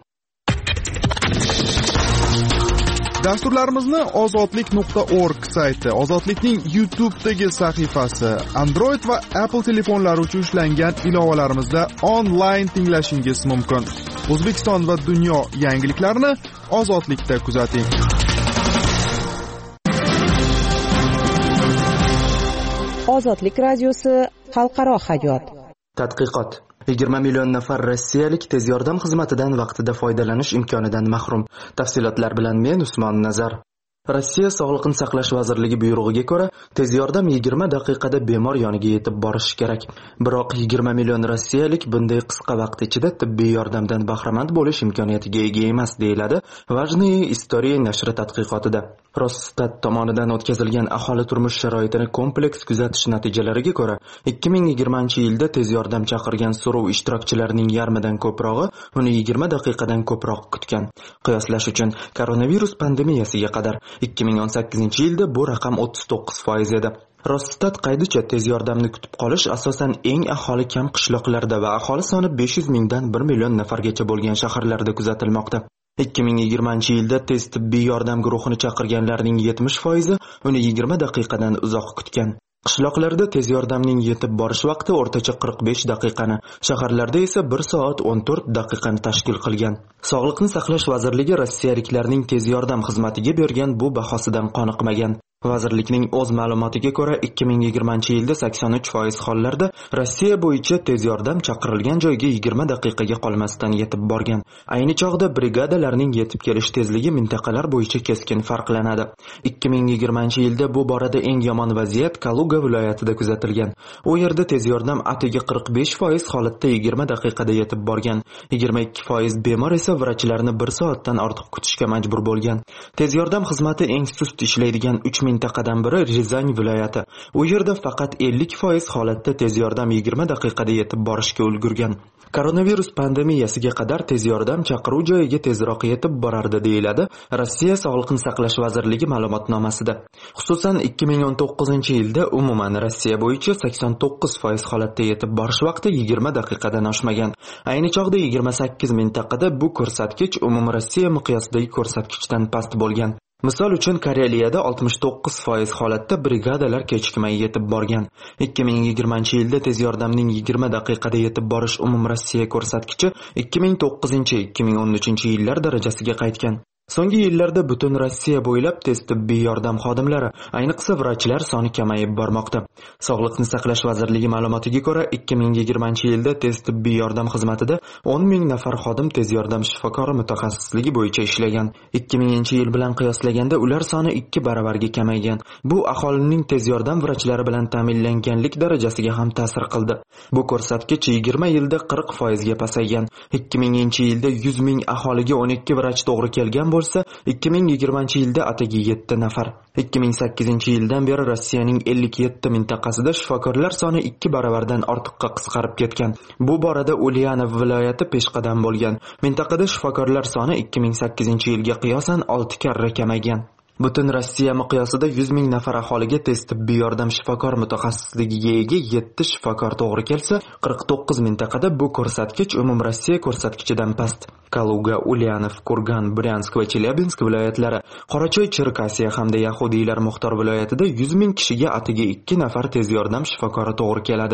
Dasturlarimizni ozodlik nuqta org sayti, Ozodlikning YouTube'dagi sahifasi, Android va Apple telefonlari uchun ishlangan ilovalarimizda onlayn tinglashingiz mumkin. O'zbekiston va dunyo yangiliklarini Ozodlikda kuzating. Ozodlik radiosi xalqaro hayot. Tadqiqot. yigirma million nafar rossiyalik tez yordam xizmatidan vaqtida foydalanish imkonidan mahrum. Tafsilotlar bilan men Usmon Nazar. Rossiya Sog'liqni saqlash vazirligi buyrug'iga ko'ra, tez yordam yigirma daqiqada bemor yoniga yetib borishi kerak. Biroq yigirma million rossiyalik bunday qisqa vaqt ichida tibbiy yordamdan bahramand bo'lish imkoniyatiga ega emas, deyiladi Vajniye Istoriya nashri tadqiqotida. Rosstat tomonidan o'tkazilgan aholi turmush sharoitini kompleks kuzatish natijalariga ko'ra, ikki ming yigirmanchi yilda tez yordam chaqirgan so'rov ishtirokchilarining yarmidan ko'prog'i uni yigirma daqiqadan ko'proq kutgan. Qiyoslash uchun, koronavirus pandemiyasiga qadar ikki ming o'n sakkizinchi yilda bu raqam o'ttiz to'qqiz foiz edi. Rosstat qaydicha tez yordamni kutib qolish asosan eng aholi kam qishloqlarda va aholi soni besh yuz mingdan bir million nafargacha bo'lgan shaharlarda kuzatilmoqda. ikki ming yigirmanchi yilda tez tibbiy yordam guruhini chaqirganlarning yetmish foizi uni yigirma daqiqadan uzoq kutgan. Qishloqlarda tez yordamning yetib borish vaqti o'rtacha qirq besh daqiqani, shaharlarda esa bir soat o'n to'rt daqiqani tashkil qilgan. Sog'liqni saqlash vazirligi rossiyaliklarning tez yordam xizmatiga bergan bu bahosidan qoniqmagan. Vazirlikning o'z ma'lumotiga ko'ra, ikki ming yigirmanchi yilda sakson uch foiz hollarda Rossiya bo'yicha tez yordam chaqirilgan joyga yigirma daqiqaga qolmasdan yetib borgan. Ayni chog'da brigadalarning yetib kelish tezligi mintaqalar bo'yicha keskin farqlanadi. ikki ming yigirmanchi yilda bu borada eng yomon vaziyat Kaluga viloyatida kuzatilgan. U yerda tez yordam atigi qirq besh foiz holatda yigirma daqiqada yetib borgan. yigirma ikki foiz bemor esa vrachlarni bir soatdan ortiq kutishga majbur bo'lgan. Tez yordam xizmati eng sust ishlaydigan uch mintaqadan biri Rizan viloyati. U yerda faqat ellik foiz holatda tez yordam yigirma daqiqada yetib borishga ulgurgan. Koronavirus pandemiyasiga qadar tez yordam chaqiruv joyiga tezroq yetib borardi, deyiladi Rossiya Sog'liqni saqlash vazirligi ma'lumotnomasida. Xususan ikki ming o'n to'qqizinchi yilda umuman Rossiya bo'yicha sakson to'qqiz foiz holatda yetib borish vaqti yigirma daqiqadan oshmagan. Ayni chog'da yigirma sakkiz mintaqada bu ko'rsatkich umum Rossiya miqyosidagi ko'rsatkichdan past bo'lgan. Misol uchun Kareliyada oltmish to'qqiz foiz holatda brigadalar kechikmay yetib borgan. ikki ming yigirmanchi yilda tez yordamning yigirma daqiqada yetib borish umum Rossiya ko'rsatkichi ikki ming to'qqizinchi ikki ming o'n uchinchi yillar darajasiga qaytgan. So'nggi yillarda butun Rossiya bo'ylab tez tibbiy yordam xodimlari, ayniqsa vrachlar soni kamayib bormoqda. Sog'liqni saqlash vazirligi ma'lumotiga ko'ra, ikki ming yigirmanchi yilda tez tibbiy yordam xizmatida o'n ming nafar xodim tez yordam shifokori mutaxassisligi bo'yicha ishlagan. ikki minginchi yil bilan qiyoslaganda ular soni ikki baravarga kamaygan. Bu aholining tez yordam vrachlari bilan ta'minlanganlik darajasiga ham ta'sir qildi. Bu ko'rsatkich yigirma yilda qirq foizga pasaygan. ikki minginchi yilda yuz ming aholiga o'n ikki vrach to'g'ri kelgan bo'lsa, ikki ming yigirmanchi yilda atigi yetti nafar. ikki ming sakkizinchi yildan beri Rossiyaning ellik yetti mintaqasida shifokorlar soni ikki baravardan ortiqqa qisqarib ketgan. Bu borada Ulyanov viloyati peshqadam bo'lgan. Mintaqada shifokorlar soni ikki ming sakkizinchi yilga qiyosan olti karra kamaygan. Butun Rossiya miqyosida yuz ming nafar aholiga tez tibbiy yordam shifokor mutaxassisligiga ega yetti shifokor to'g'ri kelsa, qirq to'qqiz mintaqada bu ko'rsatkich umum Rossiya ko'rsatkichidan past. Kaluga, Ulyanov, Kurgan, Bryansk va Chelyabinsk viloyatlari, Qorachoy, Cherkasiya hamda Yahudiylar muxtor viloyatida yuz ming kishiga atigi ikki nafar tez yordam shifokori to'g'ri keladi.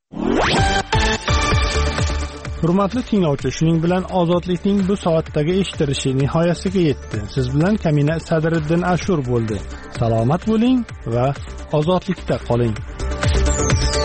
Hurmatli tinglovchi, shuning bilan ozodlikning bu soatdagi eshittirishi nihoyasiga yetdi. Siz bilan Kamina Sadriddin Ashur bo'ldi. Salomat bo'ling va ozodlikda qoling.